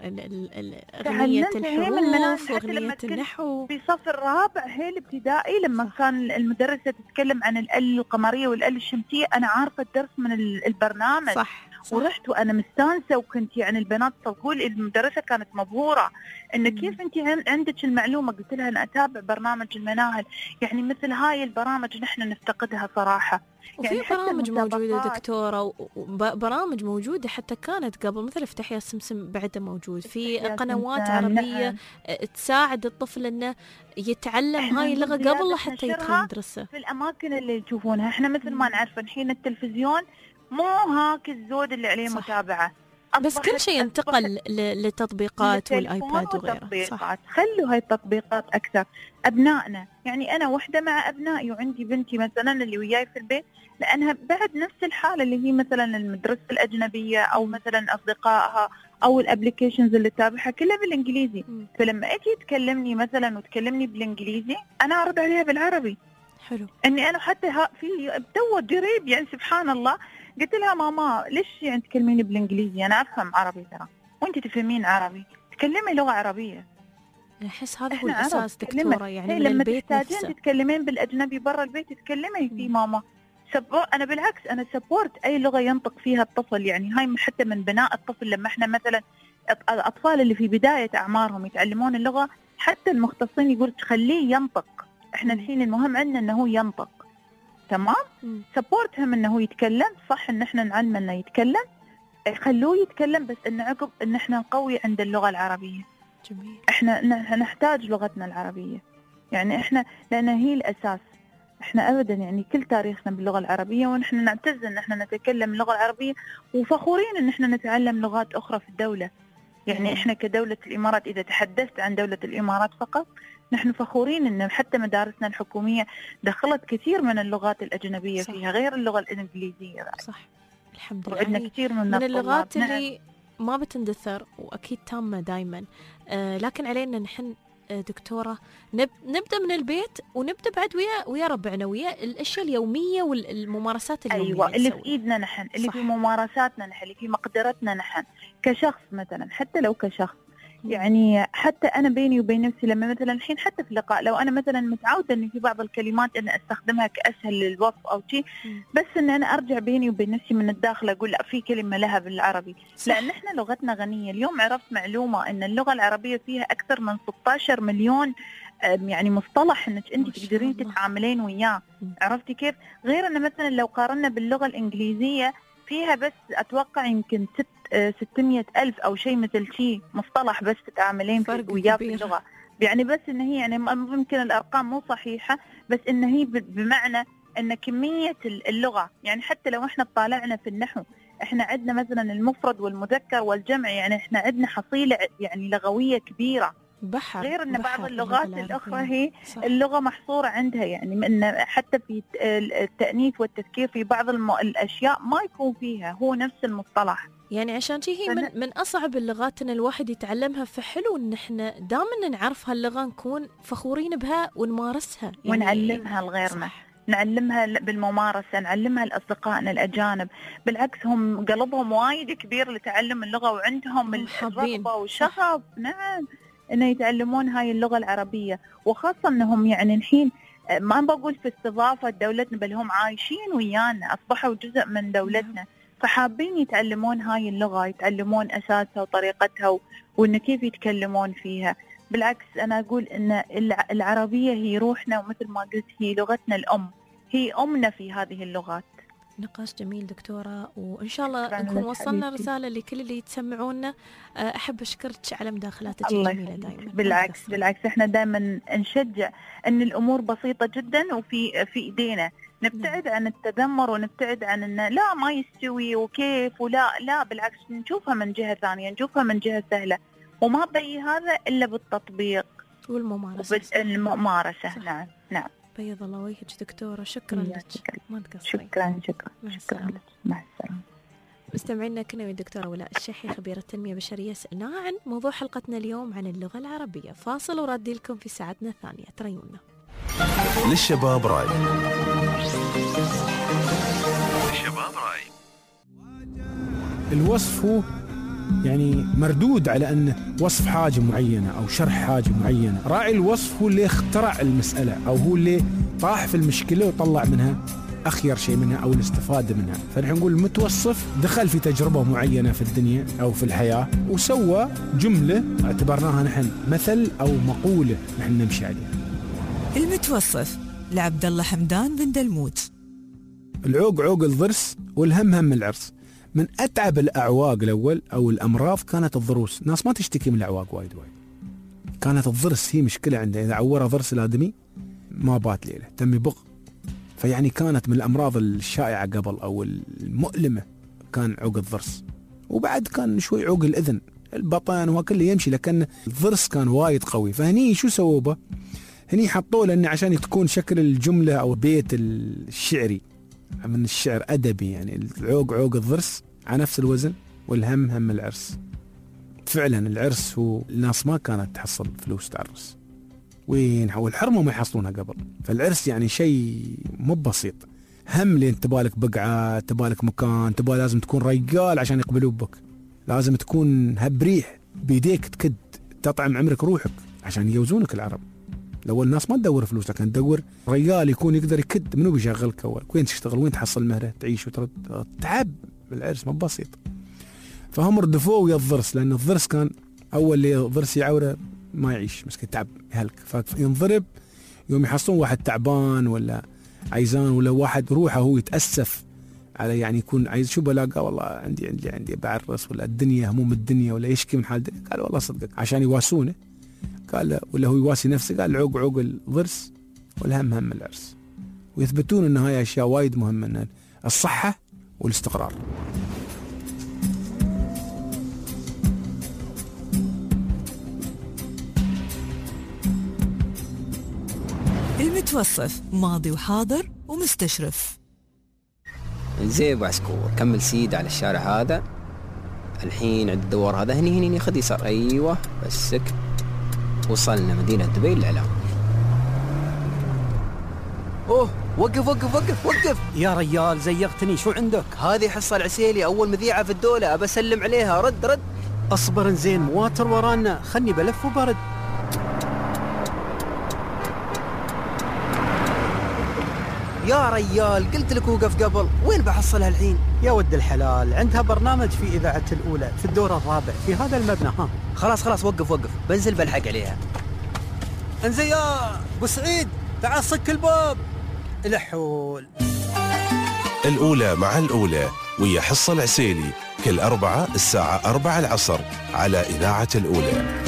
أغنية الحروف وأغنية النحو بصف الرابع هي الابتدائي، لما صح. كان المدرسة تتكلم عن الآل القمرية والآل الشمسية، أنا عارفة الدرس من البرنامج. صح. صح. ورحت وأنا مستانسة، وكنت يعني البنات تقول المدرسة كانت مبهورة إن كيف أنت عندك المعلومة. قلت لها أنا أتابع برنامج المناهل. يعني مثل هاي البرامج نحن نفتقدها صراحة. وفي يعني برامج موجودة دكتورة، وبرامج موجودة حتى كانت قبل، مثل افتح يا سمسم بعده موجود في قنوات عربية. نعم. تساعد الطفل انه يتعلم هاي اللغة قبل حتى يدخل المدرسة. في الاماكن اللي تشوفونها احنا مثل ما نعرف الحين التلفزيون مو هاك الزود اللي عليه صح. متابعة، بس كل شيء ينتقل للتطبيقات والايباد وغيره. صح. خلوا هاي التطبيقات اكثر. ابنائنا يعني انا وحده مع ابنائي، وعندي بنتي مثلا اللي وياي في البيت، لانها بعد نفس الحاله اللي هي مثلا المدرسه الاجنبيه او مثلا اصدقائها او الابلكيشنز اللي تتابعها كلها بالانجليزي. م. فلما اجي تكلمني مثلا وتكلمني بالانجليزي انا ارد عليها بالعربي. حلو. اني انا حتى في تو قريب يعني سبحان الله قلت لها ماما ليش يعني تكلميني بالانجليزي؟ انا افهم عربي ترى، وانت تفهمين عربي، تكلمي لغه عربيه. احس هذا هو الاساس دكتوره، يعني من لما البيت تحتاجين نفسه. تتكلمين بالاجنبي برا البيت تتكلمي فيه ماما. انا بالعكس انا سبورت اي لغه ينطق فيها الطفل، يعني هاي حتى من بناء الطفل. لما احنا مثلا الاطفال اللي في بدايه اعمارهم يتعلمون اللغه، حتى المختصين يقول خليه ينطق. احنا الحين المهم عندنا انه هو ينطق. تمام. سبورتهم انه يتكلم صح، ان احنا نعلمه انه يتكلم، خلوه يتكلم، بس ان عقب ان احنا نقوي عند اللغه العربيه. جميل. احنا نحتاج لغتنا العربيه، يعني احنا لان هي الاساس. احنا ابدا يعني كل تاريخنا باللغه العربيه، ونحن نعتز ان احنا نتكلم اللغه العربيه، وفخورين ان احنا نتعلم لغات اخرى في الدوله. يعني احنا كدوله الامارات، اذا تحدثت عن دوله الامارات فقط، نحن فخورين ان حتى مدارسنا الحكوميه دخلت كثير من اللغات الاجنبيه. صح. فيها غير اللغه الانجليزيه. صح. الحمد لله. وعندنا يعني كثير من, من اللغات اللي ما بتندثر واكيد تامه دائما. آه لكن علينا نحن دكتورة نب... نبدأ من البيت، ونبدأ بعد ويا ويا ربعنا، ويا الأشياء اليومية والممارسات اليومية. أيوة اللي في إيدنا نحن، اللي صح. في ممارساتنا نحن، اللي في مقدرتنا نحن كشخص مثلا، حتى لو كشخص. يعني حتى أنا بيني وبين نفسي لما مثلا الحين حتى في لقاء، لو أنا مثلا متعودة إن في بعض الكلمات أنا أستخدمها كأسهل للوصف أو شيء، بس إن أنا أرجع بيني وبين نفسي من الداخل أقول لا في كلمة لها بالعربي. صح. لأن إحنا لغتنا غنية. اليوم عرفت معلومة إن اللغة العربية فيها أكثر من ستة عشر مليون يعني مصطلح إنك أنت تقدرين تتعاملين وياه. عرفتي كيف؟ غير إن مثلا لو قارنا باللغة الإنجليزية فيها بس أتوقع يمكن ست ستمية ألف أو شيء مثل شيء مصطلح بس تتعاملين وياه في اللغة. يعني بس إن هي يعني ممكن الأرقام مو صحيحة، بس إن هي بمعنى إن كمية اللغة. يعني حتى لو إحنا طالعنا في النحو، إحنا عندنا مثلا المفرد والمذكر والجمع، يعني إحنا عندنا حصيلة يعني لغوية كبيرة. بحر. غير إن بعض اللغات الأخرى هي صح. اللغة محصورة عندها، يعني إن حتى في التأنيث والتذكير في بعض الم... الأشياء ما يكون فيها هو نفس المصطلح. يعني عشان شي هي من, من أصعب اللغات إن الواحد يتعلمها. فحلو إن إحنا دائما نعرف هاللغة، نكون فخورين بها ونمارسها يعني ونعلمها لغيرنا. نعلمها بالممارسة، نعلمها لأصدقائنا الأجانب. بالعكس هم قلبهم وايد كبير لتعلم اللغة، وعندهم الرغبة والشغف. نعم إنه يتعلمون هاي اللغة العربية، وخاصة إنهم يعني الحين ما بقول في استضافة دولتنا، بل هم عايشين ويانا، أصبحوا جزء من دولتنا. فحابين يتعلمون هاي اللغة، يتعلمون أساسها وطريقتها وإن كيف يتكلمون فيها. بالعكس أنا أقول إن العربية هي روحنا، ومثل ما قلت هي لغتنا الأم، هي أمنا في هذه اللغات. نقاش جميل دكتورة، وإن شاء الله نكون وصلنا رسالة لكل اللي يتسمعونا. أحب أشكرك على مداخلاتك الجميلة دائما. بالعكس بالعكس احنا دائما نشجع أن الأمور بسيطة جدا وفي في إيدينا، نبتعد عن التذمر ونبتعد عن أن لا ما يستوي وكيف ولا لا، بالعكس نشوفها من جهة ثانية، نشوفها من جهة سهلة، وما بي هذا إلا بالتطبيق والممارسة. الممارسة. نعم نعم. بيض الله وجهك دكتورة، شكرا لك. ما تقصري. شكرا شكرا شكرا لك. مع السلامة. مستمعينا كنا ويا الدكتورة ولاء الشيحي خبيرة التنمية البشرية، سألناها عن موضوع حلقتنا اليوم عن اللغة العربية. فاصل ورادي لكم في ساعتنا الثانية، تريونا. للشباب راي. للشباب راي. الوصف هو يعني مردود على أنه وصف حاجة معينة أو شرح حاجة معينة. راعي الوصف هو اللي اخترع المسألة، أو هو اللي طاح في المشكلة وطلع منها أخير شيء منها أو الاستفادة منها. فنحن نقول المتوصف دخل في تجربة معينة في الدنيا أو في الحياة وسوى جملة اعتبرناها نحن مثل أو مقولة نحن نمشي عليها. المتوصف لعبد الله حمدان بن دلموت. العوق عوق الضرس والهم هم العرس. من أتعب الأعواق الأول أو الأمراض كانت الضروس. ناس ما تشتكي من الأعواق وايد وايد، كانت الضرس هي مشكلة عنده. إذا عوره ضرس الآدمي ما بات ليلة تم يبغ. فيعني كانت من الأمراض الشائعة قبل أو المؤلمة كان عوق الضرس، وبعد كان شوي عوق الأذن، البطن وكله يمشي، لكن الضرس كان وايد قوي. فهني شو سووا به؟ هني حطوه لأن عشان تكون شكل الجملة أو بيت الشعري من الشعر أدبي، يعني العوق عوق الضرس على نفس الوزن، والهم هم العرس. فعلا العرس هو الناس ما كانت تحصل فلوس تعرس، وين والحرمة ما يحصلونها قبل. فالعرس يعني شيء مو بسيط. هم لين تبالك بقعة، تبالك مكان، تبال لازم تكون رجال عشان يقبلوا بك، لازم تكون هبريح بيديك تكد تطعم عمرك روحك عشان يوزونك العرب. لو الناس ما تدور فلوس، لكن تدور رجال يكون يقدر يكد. منو بيشغلك أول؟ وين تشتغل؟ وين تحصل مهرة تعيش وترد؟ تعب بالعرس ما بسيط. فهم ردفوه ويا الضرس، لأن الضرس كان أول اللي ضرس يعوره ما يعيش، مسكين تعب يهلك. فينضرب يوم يحصلون واحد تعبان ولا عايزان، ولا واحد روحه هو يتأسف على يعني يكون عايز شو بلاقى والله عندي عندي عندي بعرس، ولا الدنيا هموم الدنيا، ولا يشكي من حال الدنيا. قال والله صدقك عشان يواسونه. قال ولا هو يواسي نفسه. قال العوق عوق الضرس والهم هم العرس. ويثبتون ان هاي اشياء وايد مهمه، ان الصحه والاستقرار. المتوصف ماضي وحاضر ومستشرف. زيب وعسكور، كمل سيد على الشارع هذا الحين عند الدوار هذا. هني هني خذ يسار. ايوه بسك. وصلنا مدينة دبي الإعلام. اوه وقف وقف وقف وقف يا رجال زيغتني. شو عندك؟ هذه حصة العسيلي، أول مذيعة في الدولة، أبى أسلم عليها. رد رد. أصبر زين، مواتر ورانا، خلني بلف وبرد. يا رجال قلت لك وقف قبل، وين بحصلها الحين؟ يا ود الحلال، عندها برنامج في إذاعة الأولى في الدور الرابع في هذا المبنى. ها خلاص خلاص وقف وقف، بنزل بلحق عليها. انزين يا ابو سعيد، تعال صك الباب. الحول الأولى مع الأولى ويا حصة العسيلي كل أربعة الساعة أربعة العصر على إذاعة الأولى.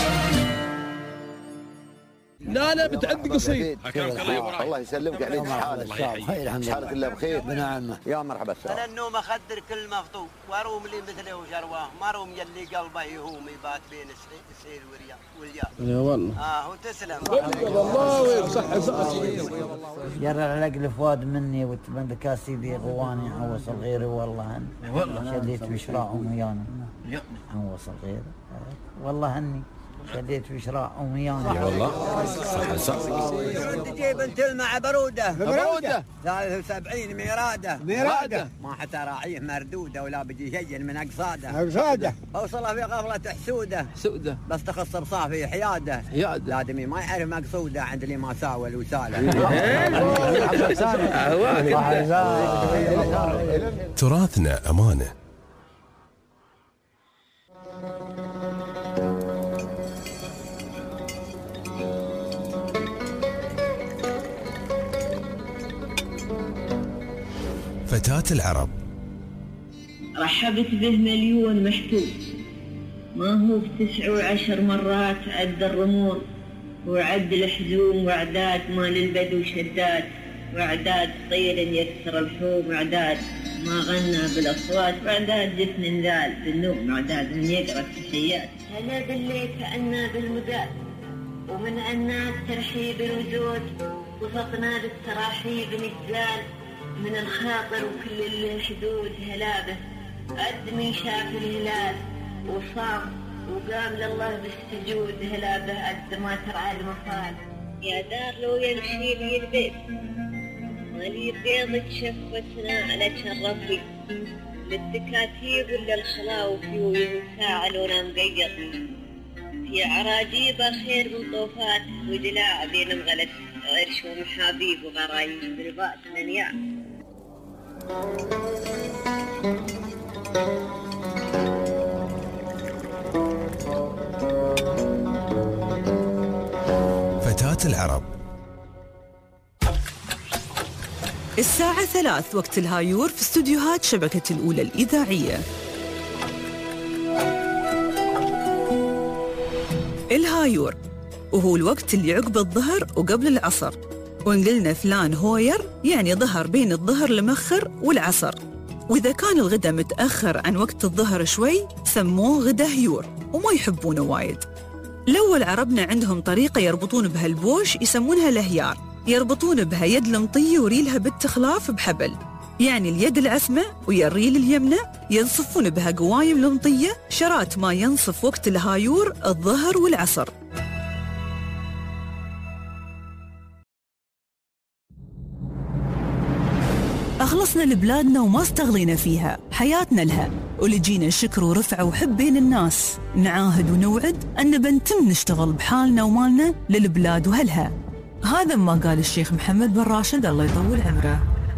لا لا بتعدي قصير. الله يسلمك عليك. حالك حالك الله بخير. بنعمه. يا مرحبا. انا النوم اخدر كل مفطوم واروم لي مثله وشرواه، ما روم يلي قلبه يهوم يبات بين السير واليا. يا والله. اه وتسلم. الله ويصح صح. يرى العقل فؤاد مني وتبن لك سيدي غواني عوص الغير والله هن. والله شديت بشراعهم ويانا. عوص الغير والله هني. شديت بشراء أميانا. يا والله صح صح. تجيب انت مع برودة برودة ثلاثة وسبعين ميرادة ميرادة ما حتى راعيه مردودة ولا بيجي شيء من أقصاده أقصاده. أوصله في غفلة حسودة سودة بس تخص بصافي حيادة حيادة. لادمي ما يعرف مقصودة عند اللي ما ساوى الوسالة. تراثنا أمانة. فتاة العرب. رحبت به مليون محتوم، ما هو بتسع وعشر مرات عد الرموز وعد الحزوم وعداد مال البدو شداد وعداد طير يكسر الحوم وعداد ما غنى بالأصوات وعداد جفن ذال بالنوم وعداد من يقرأ التحيات. هلا بالليل كأنا بالمداد ومن عناد ترحيب الوجود وسطنا للتراحيب نجزال من الخاطر وكل الحدود. هلا به قد من شاف الهلال وصام وقام لله بالسجود. هلا به قد ما ترعى المفال يا دار لو يمشي لي البيت مالي بيضك شفتنا على شرفي للتكاتيب ولا الخلاوفي وينساع لونا مقيض في عراجيب خير من طوفات ودلاع بين مغلت عرش ومحابيب وغرايب بالباس منيع. فتاة العرب. الساعة ثلاث وقت الهايور في استوديوهات شبكة الأولى الإذاعية. الهايور وهو الوقت اللي عقب الظهر وقبل العصر، وإن قلنا فلان هوير يعني ظهر بين الظهر المخر والعصر، وإذا كان الغدا متأخر عن وقت الظهر شوي سموه غدا هيور وما يحبونه وايد. الأول عربنا عندهم طريقة يربطون بها البوش يسمونها لهيار، يربطون بها يد المطية وريلها بالتخلاف بحبل، يعني اليد العسمة ويا الريل اليمنى ينصفون بها قوايم المطية شرات ما ينصف وقت الهايور الظهر والعصر. أخلصنا لبلادنا وما استغلينا فيها، حياتنا لها ولجينا شكر ورفعة وحب بين الناس، نعاهد ونوعد أن بنتم نشتغل بحالنا ومالنا للبلاد وهلها. هذا ما قال الشيخ محمد بن راشد الله يطول عمره.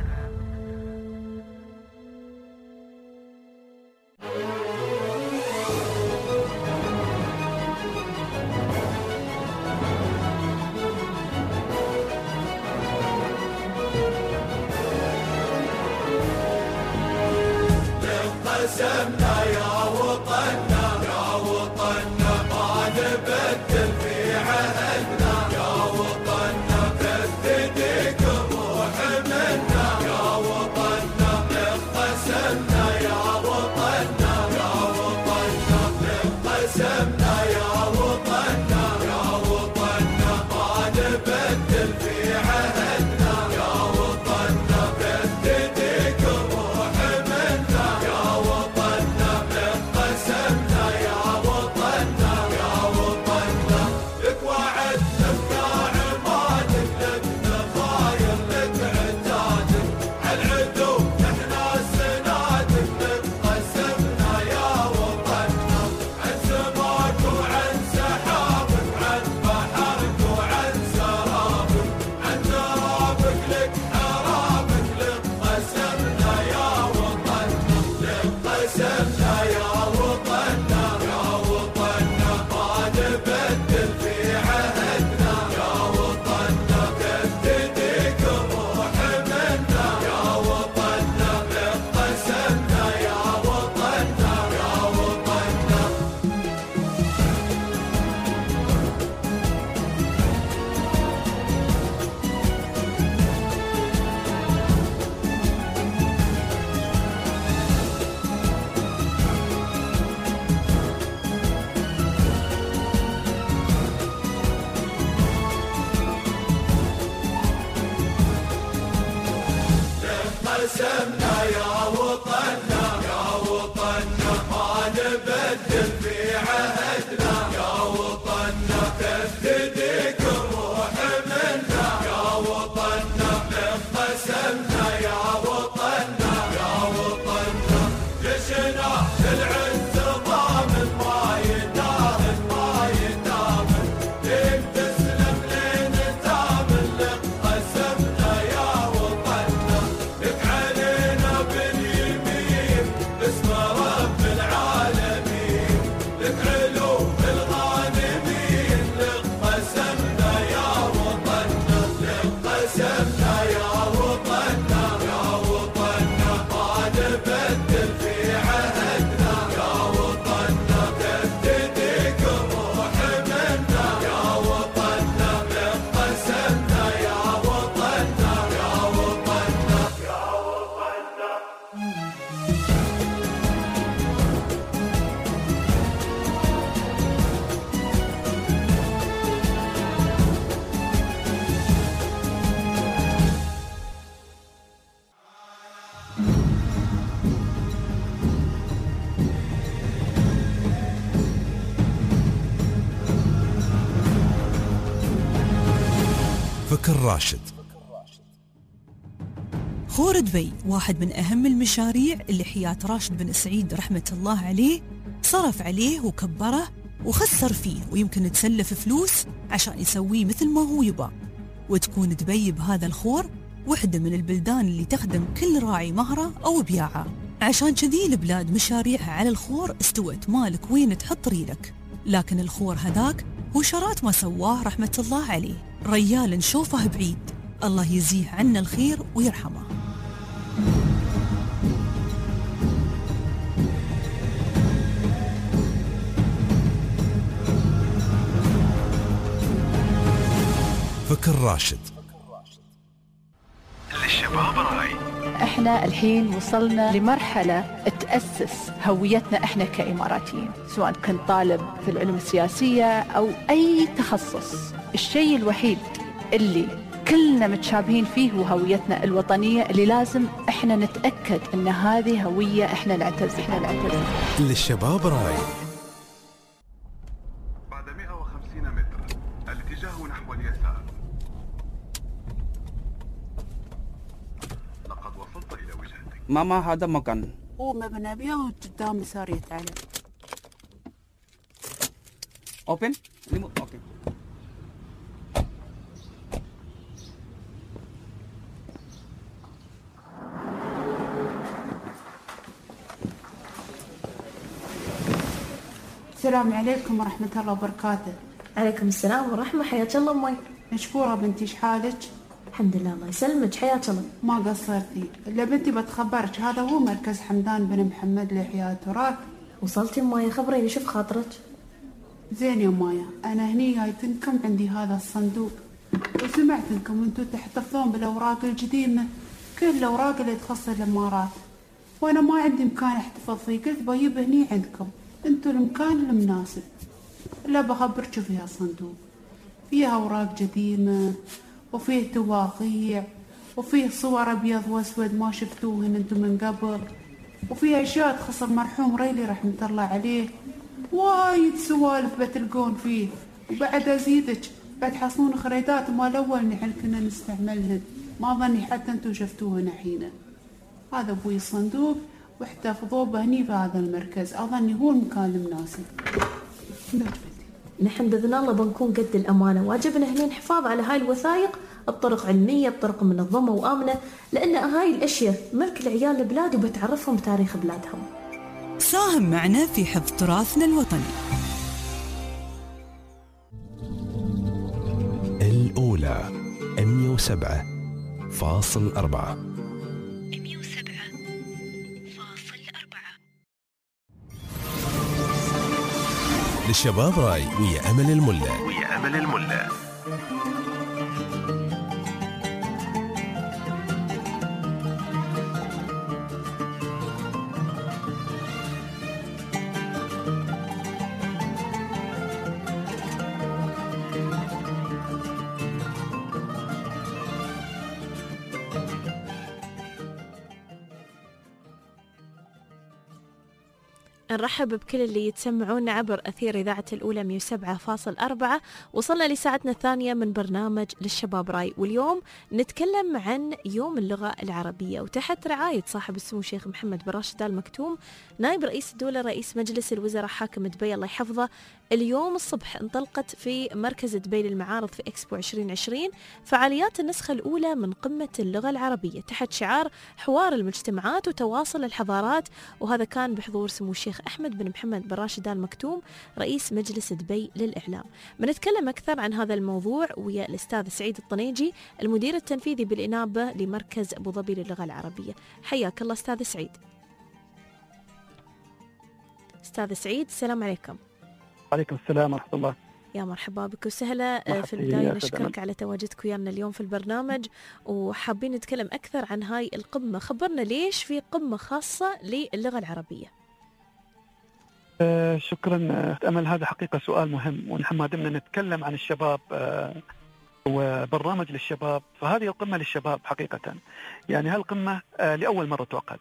قسمنا يا وطننا يا وطننا ما نبدل في عهدنا يا وطننا تهديك روح منا يا وطننا قسمنا يا وطننا يا وطننا قسمنا يا وطننا يا وطننا ما نبدل في عهدنا يا وطننا تهديك روح منا يا وطننا قسمنا يا وطننا يا وطننا لك وعدنا بكاع ما نكلفنا خاير لك عتادك عالعدو نحنا سنادك قسمنا يا وطننا عن سماك وعن سحابك عن بحرك وعن سرابك عن ترابك لك حرابك لك قسمنا يا وطننا لك قسمنا يا وطننا يا وطننا ما نبدل في عهدنا يا وطننا تهديك روح منا يا وطننا لك قسمنا يا وطننا يا وطننا قسمنا يا وطننا يا وطننا ما نبدل في عهدنا يا وطننا تهديك روح منا يا وطننا قسمنا يا وطننا يا وطننا جشنا العز ضامن ما يناهل ما ينامل لين تسلم لين تامل لك قسمنا يا وطننا لك علينا بن فكر راشد. خور دبي واحد من أهم المشاريع اللي حياة راشد بن سعيد رحمة الله عليه صرف عليه وكبره وخسر فيه، ويمكن تسلف فلوس عشان يسويه مثل ما هو يبغى. وتكون دبي بهذا الخور وحدة من البلدان اللي تخدم كل راعي مهرة أو بياعة. عشان كذي البلاد مشاريعها على الخور استوت مالك وين تحط ريلك. لكن الخور هذاك هو شرات ما سواه رحمة الله عليه، ريال نشوفه بعيد، الله يزيه عنا الخير ويرحمه. فكر راشد. للشباب راي. احنا الحين وصلنا لمرحلة تأسس هويتنا احنا كإماراتيين، سواء كنت طالب في العلوم السياسية أو أي تخصص. الشيء الوحيد اللي كلنا متشابهين فيه هو هويتنا الوطنية، اللي لازم احنا نتأكد ان هذه هوية احنا نعتز احنا نعتز. للشباب راي. بعد مئة وخمسين متر الاتجاه نحو اليسار. لقد وصلت إلى وجهتك. ماما هذا مكان. هو مبنى أبيض وقدام سارية على. اوبن ريموت. اوكي. السلام عليكم ورحمة الله وبركاته. عليكم السلام ورحمة. حياك الله أمي. مشكورة بنتي، شحالك؟ الحمد لله الله يسلمك. حياك الله. ما قصرتي. إلا بنتي بتخبرك، هذا هو مركز حمدان بن محمد لإحياء التراث. وصلتي أمي؟ خبريني شوف خاطرك. زين يا مايا، أنا هني جايتنكم عندي هذا الصندوق، وسمعت انكم انتم تحتفظون بالأوراق القديمة، كل الأوراق اللي تخص الإمارات، وأنا ما عندي مكان احتفظ فيه، قلت بجيب هني عندكم، انتم المكان المناسب. لا بخبرك فيها صندوق، فيها أوراق قديمة وفيه تواقيع وفيه صور أبيض وأسود ما شفتوهن انتم من قبل، وفيها أشياء تخص المرحوم ريلي رحمة الله عليه، وايد سوالف بتلقون فيه. وبعد أزيدك بتحصلون خريطات مال أول نحن كنا نستعملهن، ما ظني حتى انتم شفتوهن حين. هذا أبوي الصندوق واحتفظوه بهني في هذا المركز، أظني هو المكان المناسب. نحن بإذن الله بنكون قد الأمانة، واجبنا هنا الحفاظ على هاي الوثائق بطرق علمية بطرق منظمة وآمنة، لأن هاي الأشياء ملك العيال البلاد وبتعرفهم تاريخ بلادهم. ساهم معنا في حفظ تراثنا الوطني. الأولى مئة وسبعة فاصل أربعة. مئة وسبعة فاصل أربعة. للشباب راي ويا أمل الملا. ويا أمل الملا. نرحب بكل اللي يتسمعون عبر أثير إذاعة الأولى مئة وسبعة فاصل أربعة. وصلنا لساعتنا الثانية من برنامج للشباب راي، واليوم نتكلم عن يوم اللغة العربية، وتحت رعاية صاحب السمو الشيخ محمد بن راشد آل مكتوم نائب رئيس الدولة رئيس مجلس الوزراء حاكم دبي الله يحفظه. اليوم الصبح انطلقت في مركز دبي للمعارض في إكسبو عشرين عشرين فعاليات النسخة الأولى من قمة اللغة العربية تحت شعار حوار المجتمعات وتواصل الحضارات، وهذا كان بحضور سمو الشيخ أحمد بن محمد بن راشد آل مكتوم رئيس مجلس دبي للإعلام. بنتكلم أكثر عن هذا الموضوع ويا الأستاذ سعيد الطنيجي المدير التنفيذي بالإنابة لمركز أبو ظبي للغة العربية. حياك الله أستاذ سعيد. أستاذ سعيد السلام عليكم. وعليكم السلام ورحمة الله. يا مرحبا بك وسهلا. في البداية نشكرك على تواجدك ويانا اليوم في البرنامج، وحابين نتكلم أكثر عن هاي القمة. خبرنا ليش في قمة خاصة للغة العربية؟ آه شكرا أمل، هذا حقيقة سؤال مهم، ونحن ما دمنا نتكلم عن الشباب آه وبرنامج للشباب، فهذه القمة للشباب حقيقة. يعني هالقمة آه لأول مرة توقد،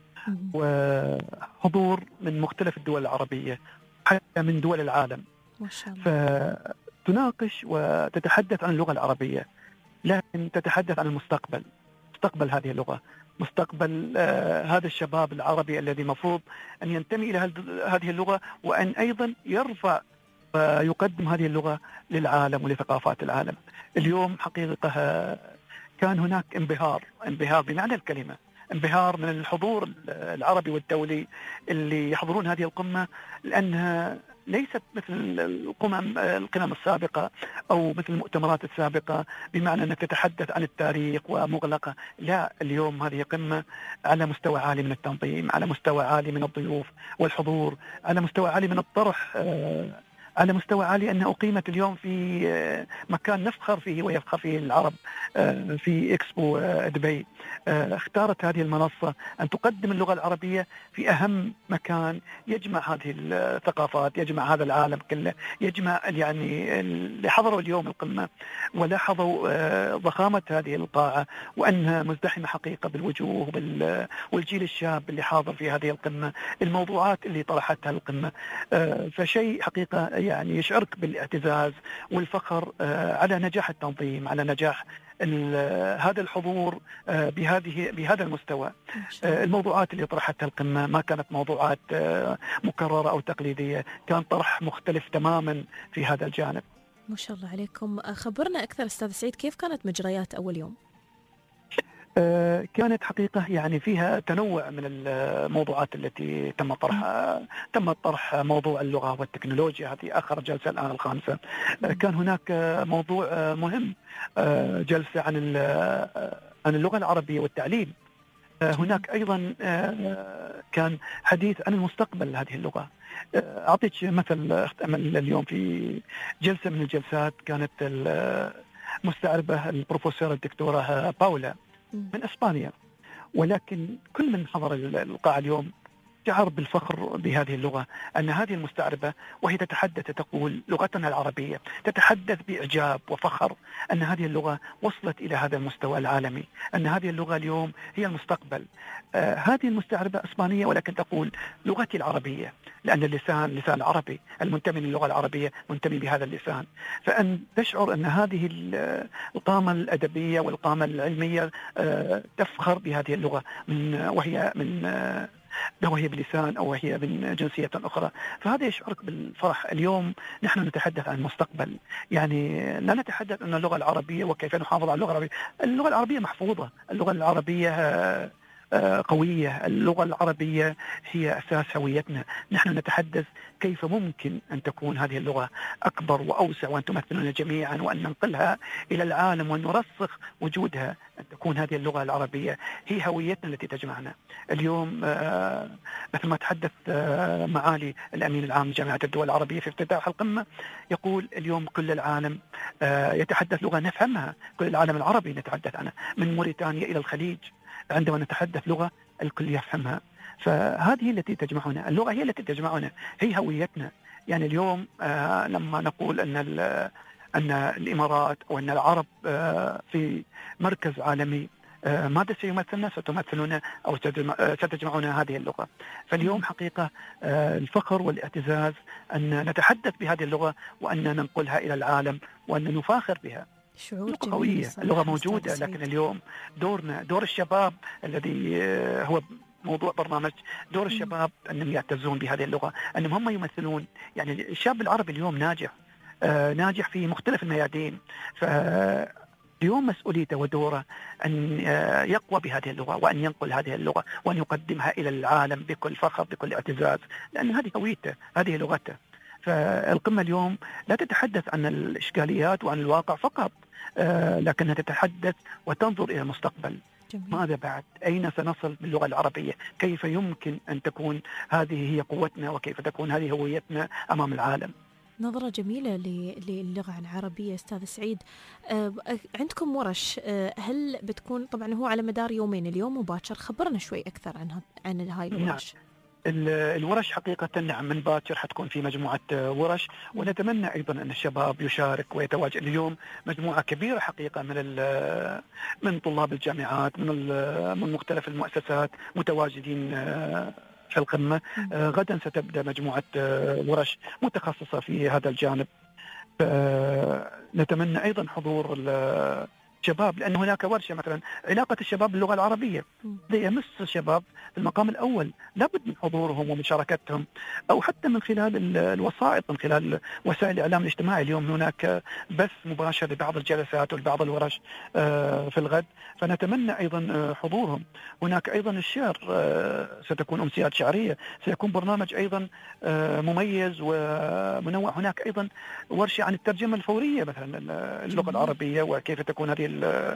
وحضور من مختلف الدول العربية حتى من دول العالم ما شاء الله. فتناقش وتتحدث عن اللغة العربية. لكن تتحدث عن المستقبل، مستقبل هذه اللغة، مستقبل آه هذا الشباب العربي الذي مفروض أن ينتمي إلى هذه اللغة، وأن أيضا يرفع ويقدم هذه اللغة للعالم ولثقافات العالم. اليوم حقيقة كان هناك انبهار، انبهار بمعنى الكلمة، انبهار من الحضور العربي والدولي اللي يحضرون هذه القمة، لأنها ليست مثل القمم القمم السابقة أو مثل المؤتمرات السابقة بمعنى أنك تتحدث عن التاريخ ومغلقة. لا، اليوم هذه قمة على مستوى عالي من التنظيم، على مستوى عالي من الضيوف والحضور، على مستوى عالي من الطرح، على مستوى عالي أنها أقيمت اليوم في مكان نفخر فيه ويفخر فيه العرب في إكسبو دبي. اختارت هذه المنصة أن تقدم اللغة العربية في أهم مكان يجمع هذه الثقافات، يجمع هذا العالم كله، يجمع يعني اللي حضروا اليوم القمة ولاحظوا ضخامة هذه القاعة وأنها مزدحمة حقيقة بالوجوه والجيل الشاب اللي حاضر في هذه القمة، الموضوعات اللي طرحتها القمة. فشيء حقيقة يعني يشعرك بالاعتزاز والفخر على نجاح التنظيم، على نجاح هذا الحضور بهذه بهذا المستوى. الموضوعات اللي طرحتها القمة ما كانت موضوعات مكررة أو تقليدية، كان طرح مختلف تماما في هذا الجانب. ما شاء الله عليكم. خبرنا أكثر أستاذ سعيد، كيف كانت مجريات أول يوم؟ كانت حقيقة يعني فيها تنوع من الموضوعات التي تم طرحها. تم طرح موضوع اللغة والتكنولوجيا، هذه آخر جلسة الآن الخامسة. كان هناك موضوع مهم، جلسة عن عن اللغة العربية والتعليم. هناك أيضا كان حديث عن المستقبل هذه اللغة. أعطيك مثل اليوم في جلسة من الجلسات كانت المستعربة البروفيسورة الدكتورة باولا من إسبانيا، ولكن كل من حضر القاعة اليوم شعر بالفخر بهذه اللغة، أن هذه المستعربة وهي تتحدث تقول لغتنا العربية، تتحدث بإعجاب وفخر أن هذه اللغة وصلت إلى هذا المستوى العالمي، أن هذه اللغة اليوم هي المستقبل. آه هذه المستعربة إسبانية ولكن تقول لغتي العربية، لأن اللسان لسان العربي، المنتمي للغة العربية منتمي بهذا اللسان. فأن تشعر أن هذه القامة الأدبية والقامة العلمية آه تفخر بهذه اللغة من وهي من آه لو هي بلسان أو هي من جنسية أخرى، فهذا يشعرك بالفرح. اليوم نحن نتحدث عن المستقبل، يعني لا نتحدث عن اللغة العربية وكيف نحافظ على اللغة العربية. اللغة العربية محفوظة، اللغة العربية قوية، اللغة العربية هي أساس هويتنا. نحن نتحدث كيف ممكن أن تكون هذه اللغة أكبر وأوسع وأن تمثلنا جميعا، وأن ننقلها إلى العالم وأن نرسخ وجودها، أن تكون هذه اللغة العربية هي هويتنا التي تجمعنا. اليوم آه مثل ما تحدث آه معالي الأمين العام لجامعة الدول العربية في افتتاح القمة، يقول اليوم كل العالم آه يتحدث لغة نفهمها، كل العالم العربي نتحدث عنها من موريتانيا إلى الخليج. عندما نتحدث لغة الكل يفهمها، فهذه التي تجمعنا، اللغة هي التي تجمعنا، هي هويتنا. يعني اليوم آه لما نقول أن أن الإمارات أو أن العرب آه في مركز عالمي، آه ماذا سيمثلنا؟ ستمثلنا أو ستجمعنا هذه اللغة. فاليوم حقيقة آه الفخر والاعتزاز أن نتحدث بهذه اللغة وأن ننقلها إلى العالم وأن نفاخر بها. شعور اللغة قوية، اللغة موجودة، لكن اليوم دورنا، دور الشباب الذي هو موضوع برنامج، دور الشباب أنهم يعتزون بهذه اللغة، أنهم هم يمثلون. يعني الشاب العربي اليوم ناجح، آه ناجح في مختلف الميادين، فاليوم مسؤوليته ودوره أن يقوى بهذه اللغة وأن ينقل هذه اللغة وأن يقدمها إلى العالم بكل فخر بكل اعتزاز، لأن هذه هويته، هذه لغته. فالقمة اليوم لا تتحدث عن الإشكاليات وعن الواقع فقط، آه لكنها تتحدث وتنظر إلى المستقبل. جميل. ماذا بعد؟ أين سنصل باللغة العربية؟ كيف يمكن أن تكون هذه هي قوتنا وكيف تكون هذه هويتنا أمام العالم؟ نظرة جميلة للغة العربية أستاذ سعيد. آه عندكم ورش، آه هل بتكون طبعا هو على مدار يومين، اليوم وباكر، خبرنا شوي أكثر عن عن هاي الورش. نعم. الورش حقيقة نعم من باكر حتكون في مجموعة ورش، ونتمنى أيضا أن الشباب يشارك ويتواجد. اليوم مجموعة كبيرة حقيقة من من طلاب الجامعات، من من مختلف المؤسسات متواجدين في القمة. غدا ستبدأ مجموعة ورش متخصصة في هذا الجانب. نتمنى أيضا حضور شباب، لأن هناك ورشة مثلا علاقة الشباب باللغة العربية يمس الشباب في المقام الأول، لابد من حضورهم ومشاركتهم، أو حتى من خلال الوسائط، من خلال وسائل الإعلام الاجتماعي. اليوم هناك بث مباشر لبعض الجلسات ولبعض الورش في الغد، فنتمنى أيضا حضورهم. هناك أيضا الشعر، ستكون أمسيات شعرية، سيكون برنامج أيضا مميز ومنوع. هناك أيضا ورشة عن الترجمة الفورية مثلا اللغة العربية وكيف تكون هذه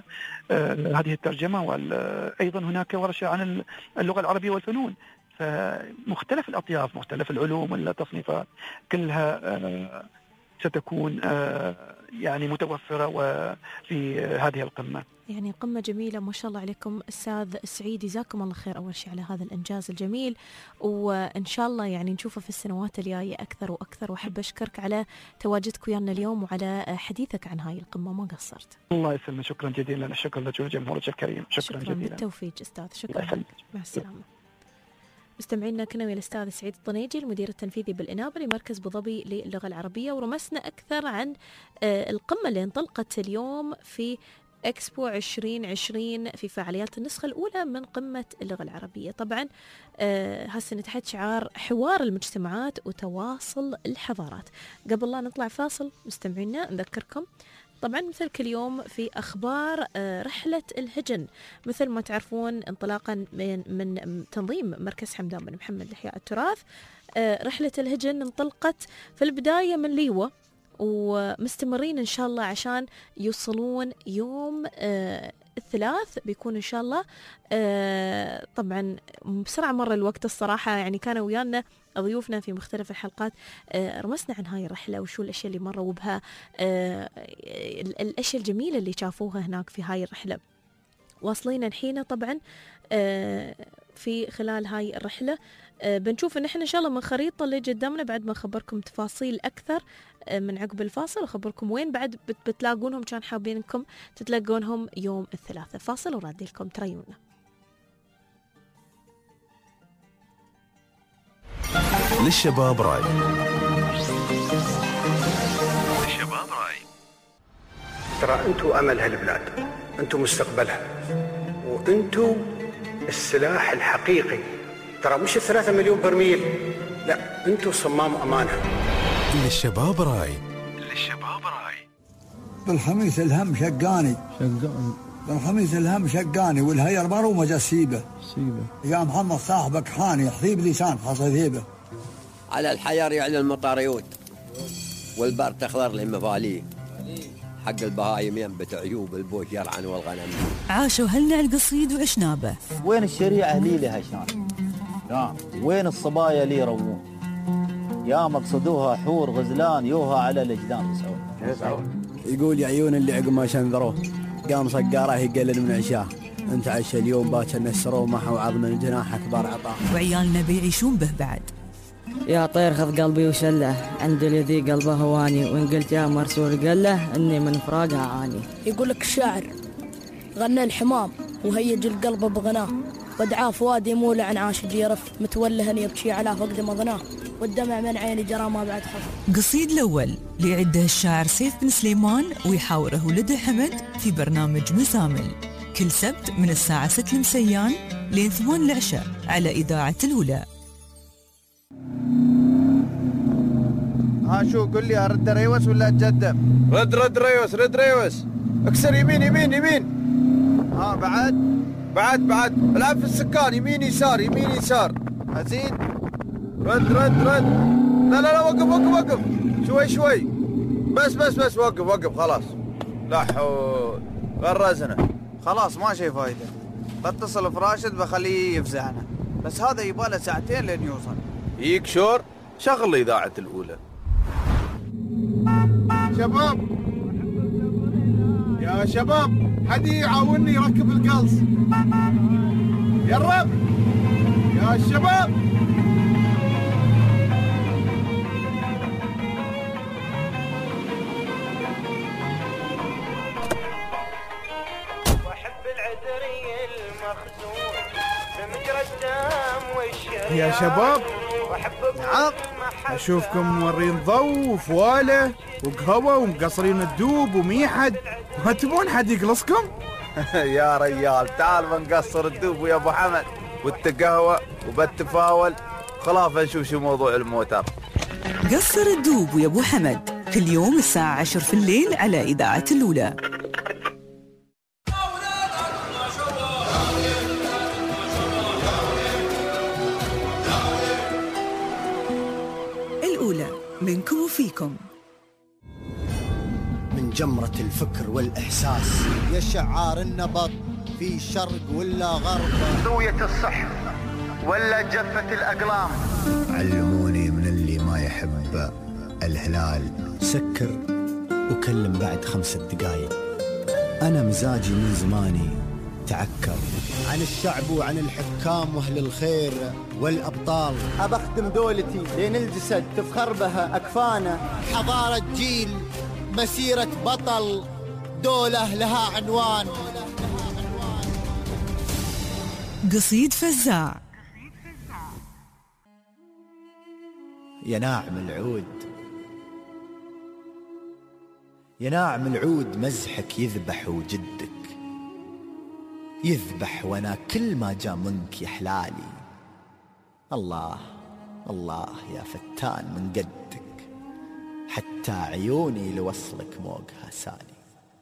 هذه الترجمة، وأيضا هناك ورشة عن اللغة العربية والفنون. فمختلف الأطياف، مختلف العلوم والتصنيفات كلها ستكون يعني متوفرة وفي هذه القمة. يعني قمة جميلة ما شاء الله عليكم أستاذ سعيد، جزاكم الله خير أول شيء على هذا الإنجاز الجميل، وإن شاء الله يعني نشوفه في السنوات الجاية أكثر وأكثر. وأحب أشكرك على تواجدك ويانا اليوم وعلى حديثك عن هاي القمة، ما قصرت. الله يسلمك، شكرا جزيلا. الشكر لجمهورك الكريم، شكرا, شكرا جزيلا. بالتوفيق أستاذ، شكرا. مع السلامة. مستمعينا كنا ويا الأستاذ سعيد الطنيجي المدير التنفيذي بالإنابة لمركز أبو ظبي للغة العربية، ورمسنا أكثر عن القمة اللي انطلقت اليوم في إكسبو عشرين عشرين في فعاليات النسخة الأولى من قمة اللغة العربية. طبعا هسه تحت شعار حوار المجتمعات وتواصل الحضارات. قبل لا نطلع فاصل مستمعينا نذكركم طبعا مثل كل يوم في أخبار رحلة الهجن، مثل ما تعرفون انطلاقا من, من تنظيم مركز حمدان بن محمد لإحياء التراث. رحلة الهجن انطلقت في البداية من ليوة ومستمرين إن شاء الله عشان يوصلون يوم الثلاث، بيكون إن شاء الله. طبعا بسرعة مر الوقت الصراحة، يعني كانوا ويانا ضيوفنا في مختلف الحلقات، رمسنا عن هاي الرحلة وشو الأشياء اللي مروا بها، الأشياء الجميلة اللي شافوها هناك في هاي الرحلة. واصلين الحين طبعا في خلال هاي الرحلة بنشوف ان احنا ان شاء الله من خريطة اللي قدامنا بعد ما اخبركم تفاصيل اكثر من عقب الفاصل، واخبركم وين بعد بتلاقونهم كان حابين انكم تتلاقونهم يوم الثلاثاء. فاصل ورادي لكم تريونا. للشباب راي، للشباب راي. ترى انتم امل هالبلاد، انتم مستقبلها، وانتم السلاح الحقيقي. ترى مش الثلاثة مليون برميل، لا، انتم صمام امانها. للشباب راي، للشباب راي. بالخميس الهم شقاني شقاني بالخميس الهم شقاني والهير مرو مجسيبه سيبه يا محمد صاحبك حاني حثيب لسان خصيبه. على الحيار يعلى المطاريود والبر تخضر للمفاليه، حق البهايم ينبت عيوب البوش يرعن والغنم. عاشوا هلنا القصيد وعشنابه. وين الشريعة لي لها شان؟ نعم. وين الصبايا لي روون؟ يا مقصدوها حور غزلان يوها على الجدان يسعون. يقول يا عيون اللي عقب ما شنذروه قام صقاره يقلل من عشاه، انت عش اليوم باكر نسروه محو عظم الجناح اكبر عطاه. وعيالنا بيعيشون به بعد. يا طير خذ قلبي وشله، عند الذي قلبه هواني، وان قلت يا مرسول قال له اني من فراقها عاني. يقول لك الشاعر غنى الحمام وهيج القلب بغناه، ودعاه فؤادي مولع عن عاشق يرف، متولها يبكي على فقد مضناه، والدمع من عيني جرى ما بعد خف. قصيد الأول ليعده الشاعر سيف بن سليمان ويحاوره ولده حمد في برنامج مزامل كل سبت من الساعة ستة مسيان لين ثمان العشاء على إذاعة الأولى. ها شو قل لي ارد ريوس ولا اتقدم؟ رد رد ريوس رد ريوس اكسر يمين يمين يمين. ها بعد بعد بعد العب في السكان يمين يسار يمين يسار. ازيد رد رد رد. لا لا لا وقف وقف وقف شوي شوي بس بس بس وقف وقف خلاص. لا حول غرزنا خلاص ما شي فايده. بتصل فراشد بخليه يفزعنا، بس هذا يباله ساعتين لين يوصل. ييك شور شغل إذاعة الأولى. شباب يا شباب حد يعاوني يركب القلص يا الرب يا الشباب. واحب العذري المخزون بمجرى الدم والشريان يا شباب واحب نعم أشوفكم مورين ضو وفوالة وقهوة ومقصرين الدوب وميحد، ما تبون حد يقلصكم؟ يا ريال تعال بنقصر الدوب ويا أبو حمد والتقهوة وبالتفاول، خلاص نشوف شو موضوع الموتر. قصر الدوب ويا أبو حمد كل يوم الساعة عشر في الليل على إذاعة الأولى. الأولى منكم وفيكم. من جمرة الفكر والإحساس يا شعار النبض في شرق ولا غرب، ذوية الصح ولا جفة الأقلام. علموني من اللي ما يحب الهلال سكر وكلم بعد خمسة دقايق. أنا مزاجي من زماني تعكر عن الشعب وعن الحكام وأهل الخير والأبطال. أبخدم دولتي لين الجسد تفخر بها أكفانا. حضارة جيل مسيرة بطل دولة لها عنوان. قصيد فزاع. يا ناعم العود يا ناعم العود مزحك يذبح وجدك يذبح وانا كل ما جاء منك يحلالي. الله الله يا فتان من قدك حتى عيوني لوصلك موقها سالي.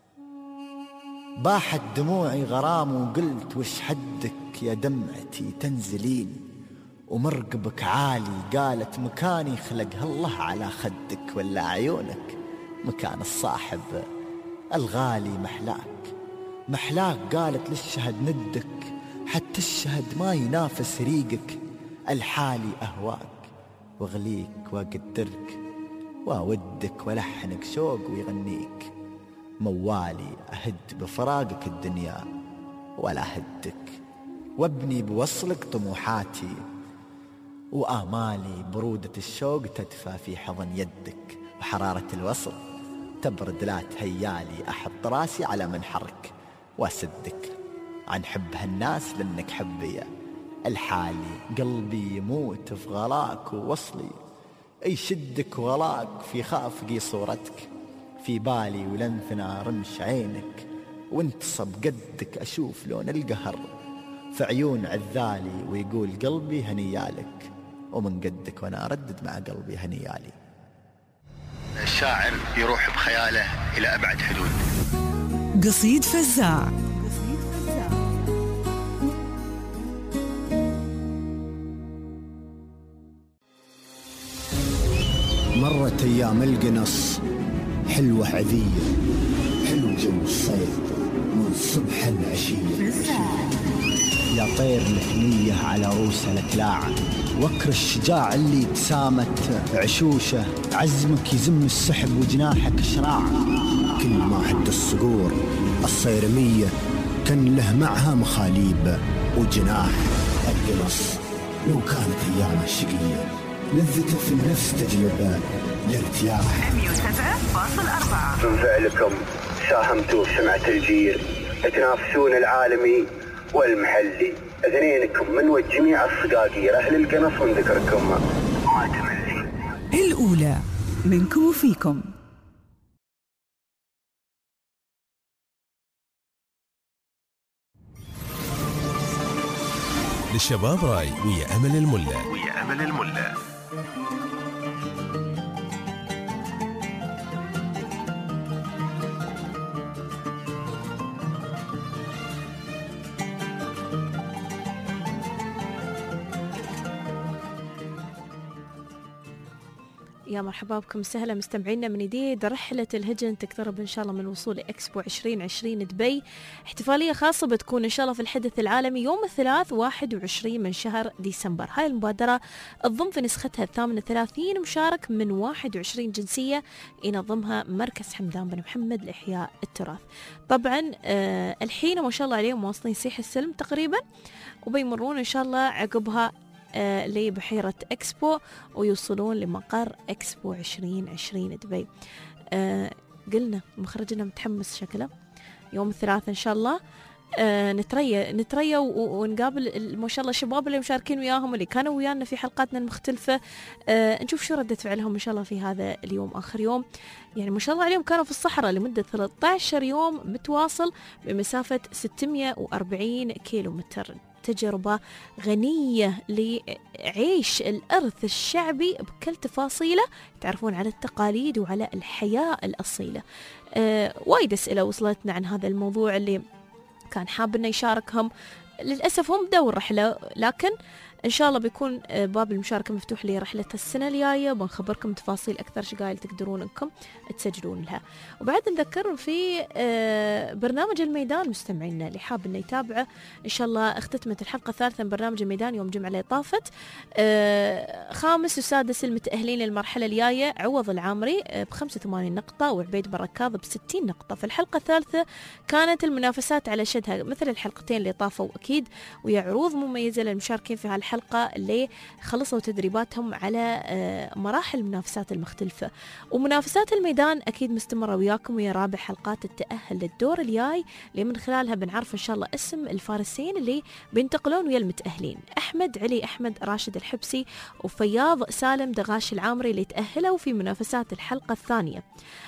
باحت دموعي غرام وقلت وش حدك يا دمعتي تنزلين، ومرقبك عالي قالت مكاني خلقها الله على خدك، ولا عيونك مكان الصاحب الغالي محلاك. محلاك قالت للشهد ندك حتى الشهد ما ينافس ريقك. الحالي أهواك واغليك واقدرك واودك ولحنك شوق ويغنيك. موالي أهد بفراقك الدنيا ولا هدك، وابني بوصلك طموحاتي وآمالي. برودة الشوق تدفى في حضن يدك، وحرارة الوصل تبرد لا تهيالي. أحط راسي على منحرك واسدك عن حب هالناس لأنك حبي الحالي. قلبي يموت في غلاك ووصلي يشدك وغلاك في خافقي صورتك في بالي. ولنثنا رمش عينك وانتصب قدك أشوف لون القهر في عيون عذالي. ويقول قلبي هنيالك ومن قدك وانا أردد مع قلبي هنيالي. الشاعر يروح بخياله إلى أبعد حدود. قصيد فزاع. مرت أيام القنص حلوة عذية، حلو جو الصيف من صبح العشية. يا طير الحنية على روس الأكلاع، وكر الشجاع اللي تسامت عشوشه. عزمك يزم السحب وجناحك شراع. كل ما حد الصقور الصيرمية كان له معها مخاليب وجناح. القنص لو كانت أيام الشقية لذته في النفس تجلب الارتياح. مية وسبعة فاصل أربعة. من فعلكم ساهمتوا في سمعة الجيل، تنافسون العالمي والمحلي. اثنينكم من وجميع الصقاقير أهل القنص من ذكركم ما تملي. الأولى منكم وفيكم. للشباب راي ويا أمل الملا. ويا أمل الملا. يا مرحبا بكم سهلا مستمعينا من جديد. رحلة الهجن تقترب إن شاء الله من وصول إكسبو عشرين عشرين دبي، احتفالية خاصة بتكون إن شاء الله في الحدث العالمي يوم الثلاث واحد وعشرين من شهر ديسمبر. هاي المبادرة تضم في نسختها الثامنة ثلاثين مشارك من واحد وعشرين جنسية ينظمها مركز حمدان بن محمد لإحياء التراث. طبعا آه الحين ما شاء الله عليهم واصلين سيح السلم تقريبا، وبيمرون إن شاء الله عقبها آه لبحيرة إكسبو ويوصلون لمقر إكسبو عشرين عشرين دبي. آه قلنا مخرجنا متحمس شكله يوم الثلاثاء إن شاء الله آه نتريا نتريا ونقابل ما شاء الله الشباب اللي مشاركين وياهم اللي كانوا ويانا في حلقاتنا المختلفة. آه نشوف شو ردة فعلهم إن شاء الله في هذا اليوم آخر يوم. يعني ما شاء الله عليهم كانوا في الصحراء لمدة ثلاثة عشر يوم متواصل بمسافة ستمائة وأربعين كيلو متر. تجربة غنية لعيش الإرث الشعبي بكل تفاصيله، تعرفون على التقاليد وعلى الحياة الأصيلة. آه وايد أسئلة وصلتنا عن هذا الموضوع اللي كان حاب إنه يشاركهم. للأسف هم بدأوا الرحلة، لكن إن شاء الله بيكون باب المشاركة مفتوح لرحلة السنة الجاية، بنخبركم تفاصيل أكثر شقايل تقدرون إنكم تسجلون لها. وبعد نذكرهم في برنامج الميدان مستمعينا اللي حاب إنه يتابعه. إن شاء الله اختتمت الحلقة الثالثة من برنامج الميدان يوم الجمعة اللي طافت. خامس وسادس المتأهلين للمرحلة الجاية عوض العامري بخمسة وثمانين نقطة وعبيد بركاض بستين نقطة. في الحلقة الثالثة كانت المنافسات على شدها مثل الحلقتين اللي طافوا أكيد، ويا عروض مميزة للمشاركين في هالحلقة الحلقة اللي خلصوا تدريباتهم على مراحل المنافسات المختلفة. ومنافسات الميدان أكيد مستمرة وياكم، ويا رابع حلقات التأهل للدور الجاي اللي من خلالها بنعرف إن شاء الله اسم الفارسين اللي بينتقلون ويا المتأهلين: أحمد علي أحمد راشد الحبسي وفياض سالم دغاش العامري اللي تأهلوا في منافسات الحلقة الثانية.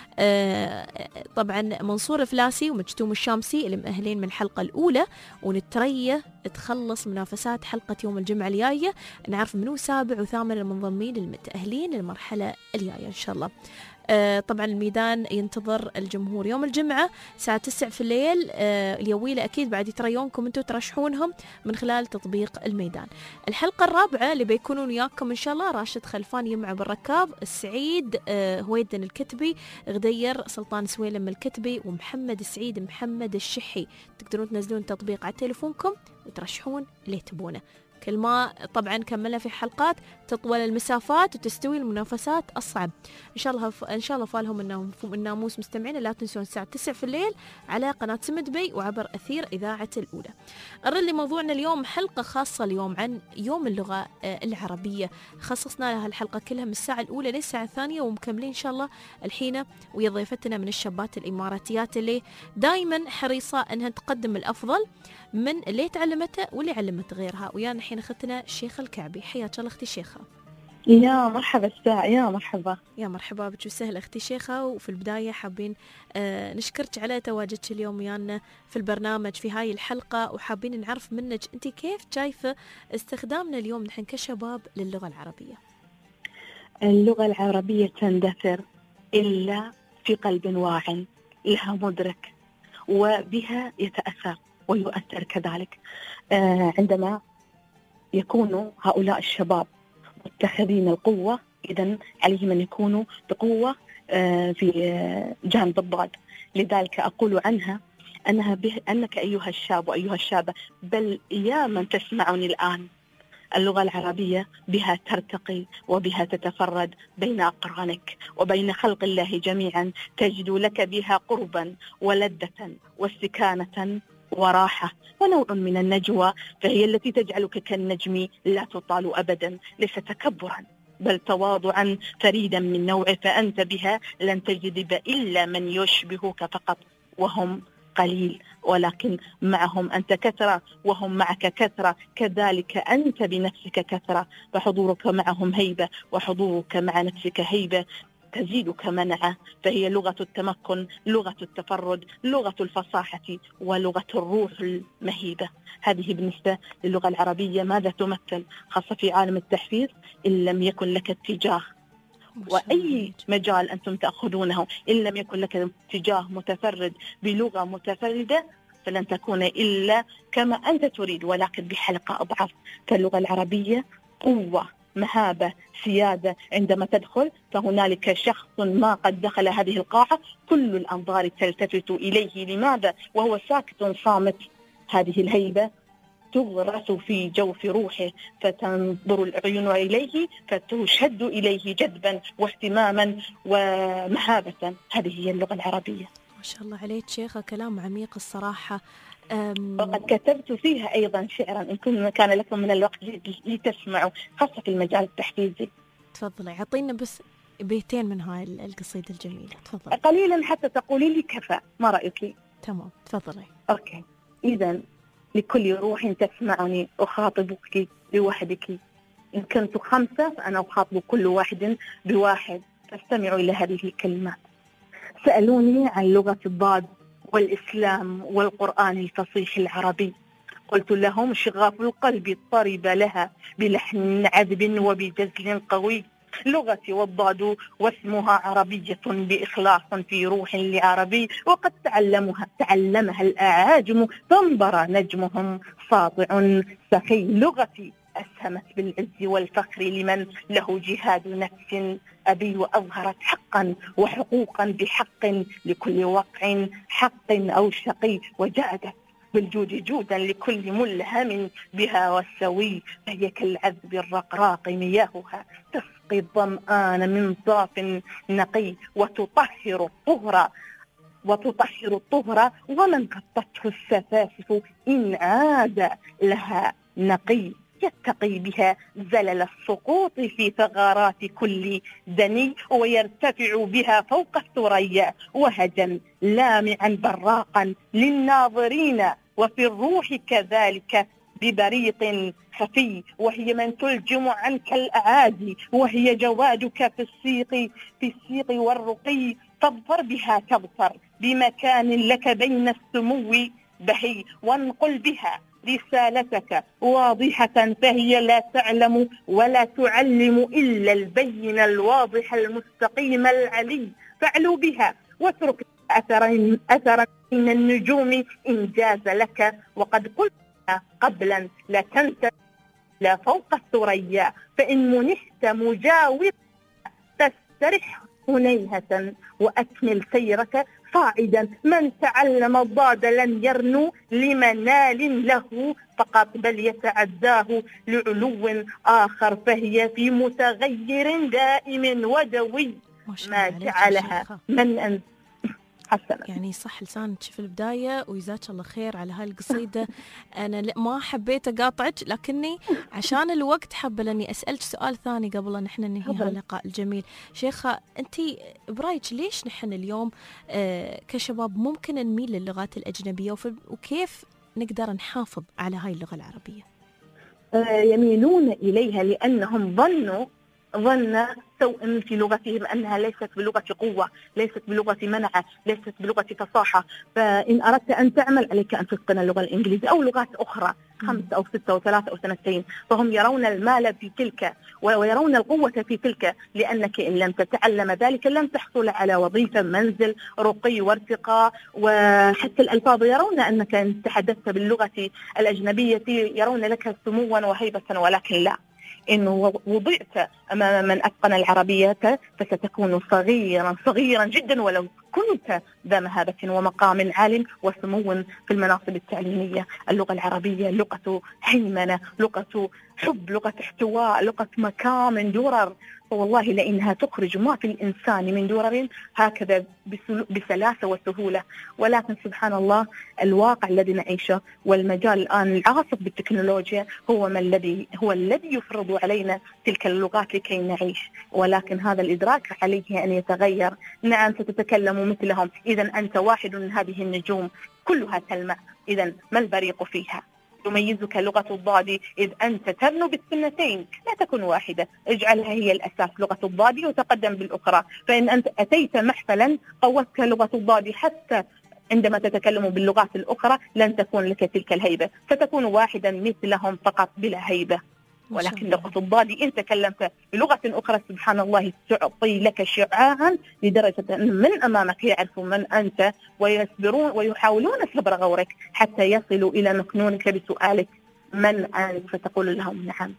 آه طبعا منصور فلاسي ومجتوم الشامسي اللي مؤهلين من الحلقة الأولى، ونتريا تخلص منافسات حلقة يوم الجمعة الجاية، نعرف منو سابع وثامن المنضمين المتأهلين للمرحلة الجاية إن شاء الله. آه طبعا الميدان ينتظر الجمهور يوم الجمعة الساعة تسعة في الليل. آه اليويلة أكيد بعد يتريونكم أنتوا ترشحونهم من خلال تطبيق الميدان. الحلقة الرابعة اللي بيكونون وياكم إن شاء الله راشد خلفان يمع بالركاض، السعيد آه هويدن الكتبي، غدير سلطان سويلم الكتبي، ومحمد سعيد محمد الشحي. تقدرون تنزلون تطبيق على تليفونكم وترشحون اللي تبونه. كل ما طبعا كملنا في حلقات تطول المسافات وتستوي المنافسات أصعب. إن شاء الله ف... إن شاء الله فالهم الناموس مستمعين. لا تنسون الساعة تسعة في الليل على قناة سمد بي وعبر أثير إذاعة الأولى. أرد لي موضوعنا اليوم حلقة خاصة اليوم عن يوم اللغة العربية، خصصنا لها الحلقة كلها من الساعة الأولى للساعة الثانية، ومكملين إن شاء الله الحين ويا ضيفتنا من الشابات الإماراتيات اللي دايما حريصة أنها تقدم الأفضل من اللي تعلمته واللي علمت غيرها. ويانا الحين أختنا الشيخة الكعبي. حياك الله أختي شيخة. يا مرحبا الساعة، يا مرحبا يا مرحبا بك وسهلا أختي شيخة. وفي البداية حابين آه نشكرك على تواجدك اليوم ويانا في البرنامج في هاي الحلقة، وحابين نعرف منك أنت كيف شايفة استخدامنا اليوم نحن كشباب للغة العربية. اللغة العربية تندثر إلا في قلب واعٍ لها مدرك وبها يتأثر ويؤثر كذلك. آه عندما يكونوا هؤلاء الشباب متخذين القوة، إذن عليهم أن يكونوا بقوة آه في آه جانب الضاد. لذلك أقول عنها أنها به أنك أيها الشاب وأيها الشابة، بل يا من تسمعني الآن، اللغة العربية بها ترتقي وبها تتفرد بين أقرانك وبين خلق الله جميعا، تجد لك بها قربا ولذة واستكانة وراحة ونوع من النجوى، فهي التي تجعلك كالنجم لا تطال أبدا، ليس تكبرا بل تواضعا فريدا من نوعه، فأنت بها لن تجذب إلا من يشبهك فقط، وهم قليل، ولكن معهم أنت كثرة وهم معك كثرة، كذلك أنت بنفسك كثرة، فحضورك معهم هيبة وحضورك مع نفسك هيبة تزيدك منعه. فهي لغة التمكن، لغة التفرد، لغة الفصاحة، ولغة الروح المهيبة. هذه بالنسبة للغة العربية ماذا تمثل، خاصة في عالم التحفيظ. إن لم يكن لك اتجاه، وأي مجال أنتم تأخذونه، إن لم يكن لك اتجاه متفرد بلغة متفردة، فلن تكون إلا كما أنت تريد ولكن بحلقة أضعف. فاللغة العربية قوة، مهابة، سيادة. عندما تدخل فهنالك شخص ما قد دخل هذه القاعة كل الأنظار تلتفت إليه. لماذا؟ وهو ساكت صامت. هذه الهيبة تغرس في جوف روحه، فتنظر العيون إليه فتشد إليه جذبا واهتماما ومهابة. هذه هي اللغة العربية. ما شاء الله عليك شيخة، كلام عميق الصراحة. وقد كتبت فيها أيضا شعرا إن كان لكم من الوقت لتسمعوا، خاصة في المجال التحفيزي. تفضلي عطينا بس بيتين من هاي القصيدة الجميلة. تفضلي قليلا حتى تقولي لي كفى. ما رأيك؟ تمام تفضلي. أوكي. إذا لكل روح تسمعني أخاطبك بوحدك، إن كنت خمسة فأنا أخاطب كل واحد بواحد. فاستمعوا إلى هذه الكلمات. سألوني عن لغة الضاد والإسلام والقرآن الفصيح العربي، قلت لهم شغاف القلب طرب لها بلحن عذب وبجزل قوي، لغتي والضاد واسمها عربية بإخلاص في روح لعربي، وقد تعلمها تعلمها الأعاجم فانبرى نجمهم ساطع سخي. لغتي أسهمت بالعز والفخر لمن له جهاد نفس أبي، وأظهرت حقا وحقوقا بحق لكل وقع حق أو شقي، وجادت بالجود جودا لكل ملهم بها والسوي، فهي كالعذب الرقراق مياهها تسقي الظمآن من ضاف نقي، وتطهر الطهر وتطهر الطهر ومن غطته السفاسف إن عاد لها نقي، يتقي بها زلل السقوط في ثغرات كل دني، ويرتفع بها فوق الثريا وهجا لامعا براقا للناظرين، وفي الروح كذلك ببريق خفي، وهي من تلجم عنك الأعادي، وهي جوادك في السيق في السيق والرقي، تظفر بها تظفر بمكان لك بين السمو بهي، وانقل بها رسالتك واضحة، فهي لا تعلم ولا تعلم إلا البين الواضح المستقيم العلي، فاعلو بها واترك أثرا أثرا من النجوم إن جاز لك، وقد قلت قبلا لا تنسى لا فوق الثريا، فإن منحت مجاور تسترح هنيهة وأكمل سيرك صاعدا. من تعلم الضاد لن يرنو لمنال له فقط، بل يتعداه لعلو آخر، فهي في متغير دائم ودوي ما جعلها من أن حسنا. يعني صح لسانك في البداية، وجزاك الله خير على هاي القصيدة. أنا ما حبيت أقاطعك، لكني عشان الوقت حابة لأني أسألك سؤال ثاني قبل أن نحن ننهي هاللقاء الجميل. شيخة، أنت برأيك ليش نحن اليوم آه كشباب ممكن نميل للغات الأجنبية، وكيف نقدر نحافظ على هاي اللغة العربية؟ آه يميلون إليها لأنهم ظنوا ظن سوء في لغتهم أنها ليست بلغة قوة، ليست بلغة منعة، ليست بلغة فصاحة. فإن أردت أن تعمل عليك أن تتقن اللغة الإنجليزية أو لغات أخرى خمس أو ستة أو ثلاثة أو سنتين، فهم يرون المال في تلك ويرون القوة في تلك، لأنك إن لم تتعلم ذلك لن تحصل على وظيفة، منزل، رقي وارتقاء. وحتى الألفاظ يرون أنك إن تحدثت باللغة الأجنبية يرون لك سموا وهيبة، ولكن لا، إنه وضعت أمام من أتقن العربية فستكون صغيرا صغيرا جدا ولو كنت ذا مهابة ومقام عال وسمو في المناصب التعليمية. اللغة العربية لغة هيمنة، لغة حب، لغة احتواء، لغة مكامن درر، والله لأنها تخرج ما في الإنسان من درر هكذا بسلاسة وسهولة. ولكن سبحان الله الواقع الذي نعيشه والمجال الآن العاصف بالتكنولوجيا هو ما الذي هو الذي يفرض علينا تلك اللغات لكي نعيش، ولكن هذا الإدراك عليه أن يتغير. نعم ستتكلم مثلهم، إذا أنت واحد من هذه النجوم كلها تلمع، إذا ما البريق فيها؟ تميزك لغة الضاد إذ أنت ترنو بالسنتين، لا تكن واحدة، اجعلها هي الأساس لغة الضاد وتقدم بالأخرى. فإن أنت أتيت محفلا قوتك لغة الضاد، حتى عندما تتكلم باللغات الأخرى لن تكون لك تلك الهيبة، ستكون واحدا مثلهم فقط بلا هيبة. ولكن لغة الضاد إن تكلمت بلغة أخرى سبحان الله تعطي لك شعاعا لدرجة أن من أمامك يعرفوا من أنت ويصبرون ويحاولون صبر غورك حتى يصلوا إلى مكنونك بسؤالك من أنت، فتقول لهم نعم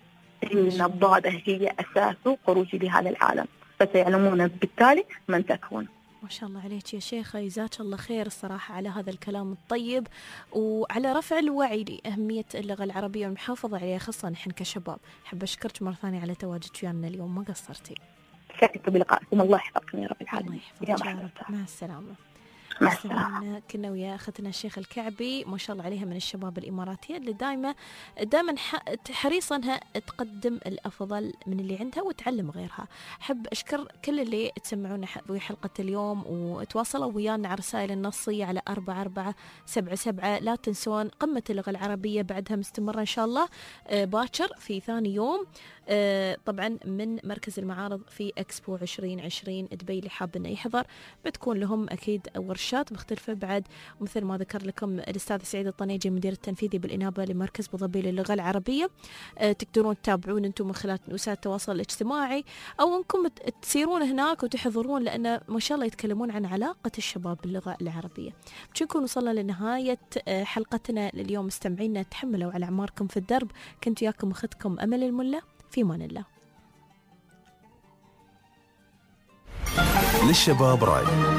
إن الضاد هي أساس خروجي لهذا العالم، فسيعلمون بالتالي من تكون. ما شاء الله عليك يا شيخة، جزاك الله خير الصراحة على هذا الكلام الطيب وعلى رفع الوعي لأهمية اللغة العربية والمحافظة عليها، خاصة نحن كشباب. حب أشكرك مرة ثانية على تواجدك ويانا اليوم، ما قصرتي. سعدت بلقائكم، الله يحفظكم يا رب العالمين. يا رب. مع السلامة. مع السلامة. كنا ويا أختنا الشيخ الكعبي ما شاء الله عليها من الشباب الإماراتية اللي دائما دائما حريصة أنها تقدم الأفضل من اللي عندها وتعلم غيرها. أحب أشكر كل اللي تسمعونا في حلقة اليوم وتواصلوا ويانا على رسائل النصية على أربعة أربعة سبعة سبعة. لا تنسون قمة اللغة العربية بعدها مستمرة إن شاء الله باكر في ثاني يوم طبعا من مركز المعارض في إكسبو عشرين عشرين دبي. اللي حاب انه يحضر بتكون لهم اكيد ورشات مختلفه بعد، مثل ما ذكر لكم الاستاذ سعيد الطنيجي مدير التنفيذي بالانابه لمركز ابو ظبي للغه العربيه. أه تقدرون تتابعون انتم من خلال وسائل التواصل الاجتماعي او انكم تسيرون هناك وتحضرون، لان ما شاء الله يتكلمون عن علاقه الشباب باللغه العربيه. بنكون وصلنا لنهايه حلقتنا لليوم. مستمعينا تحملوا على اعماركم في الدرب. كنت وياكم اختكم امل الملا، في امان الله. للشباب راي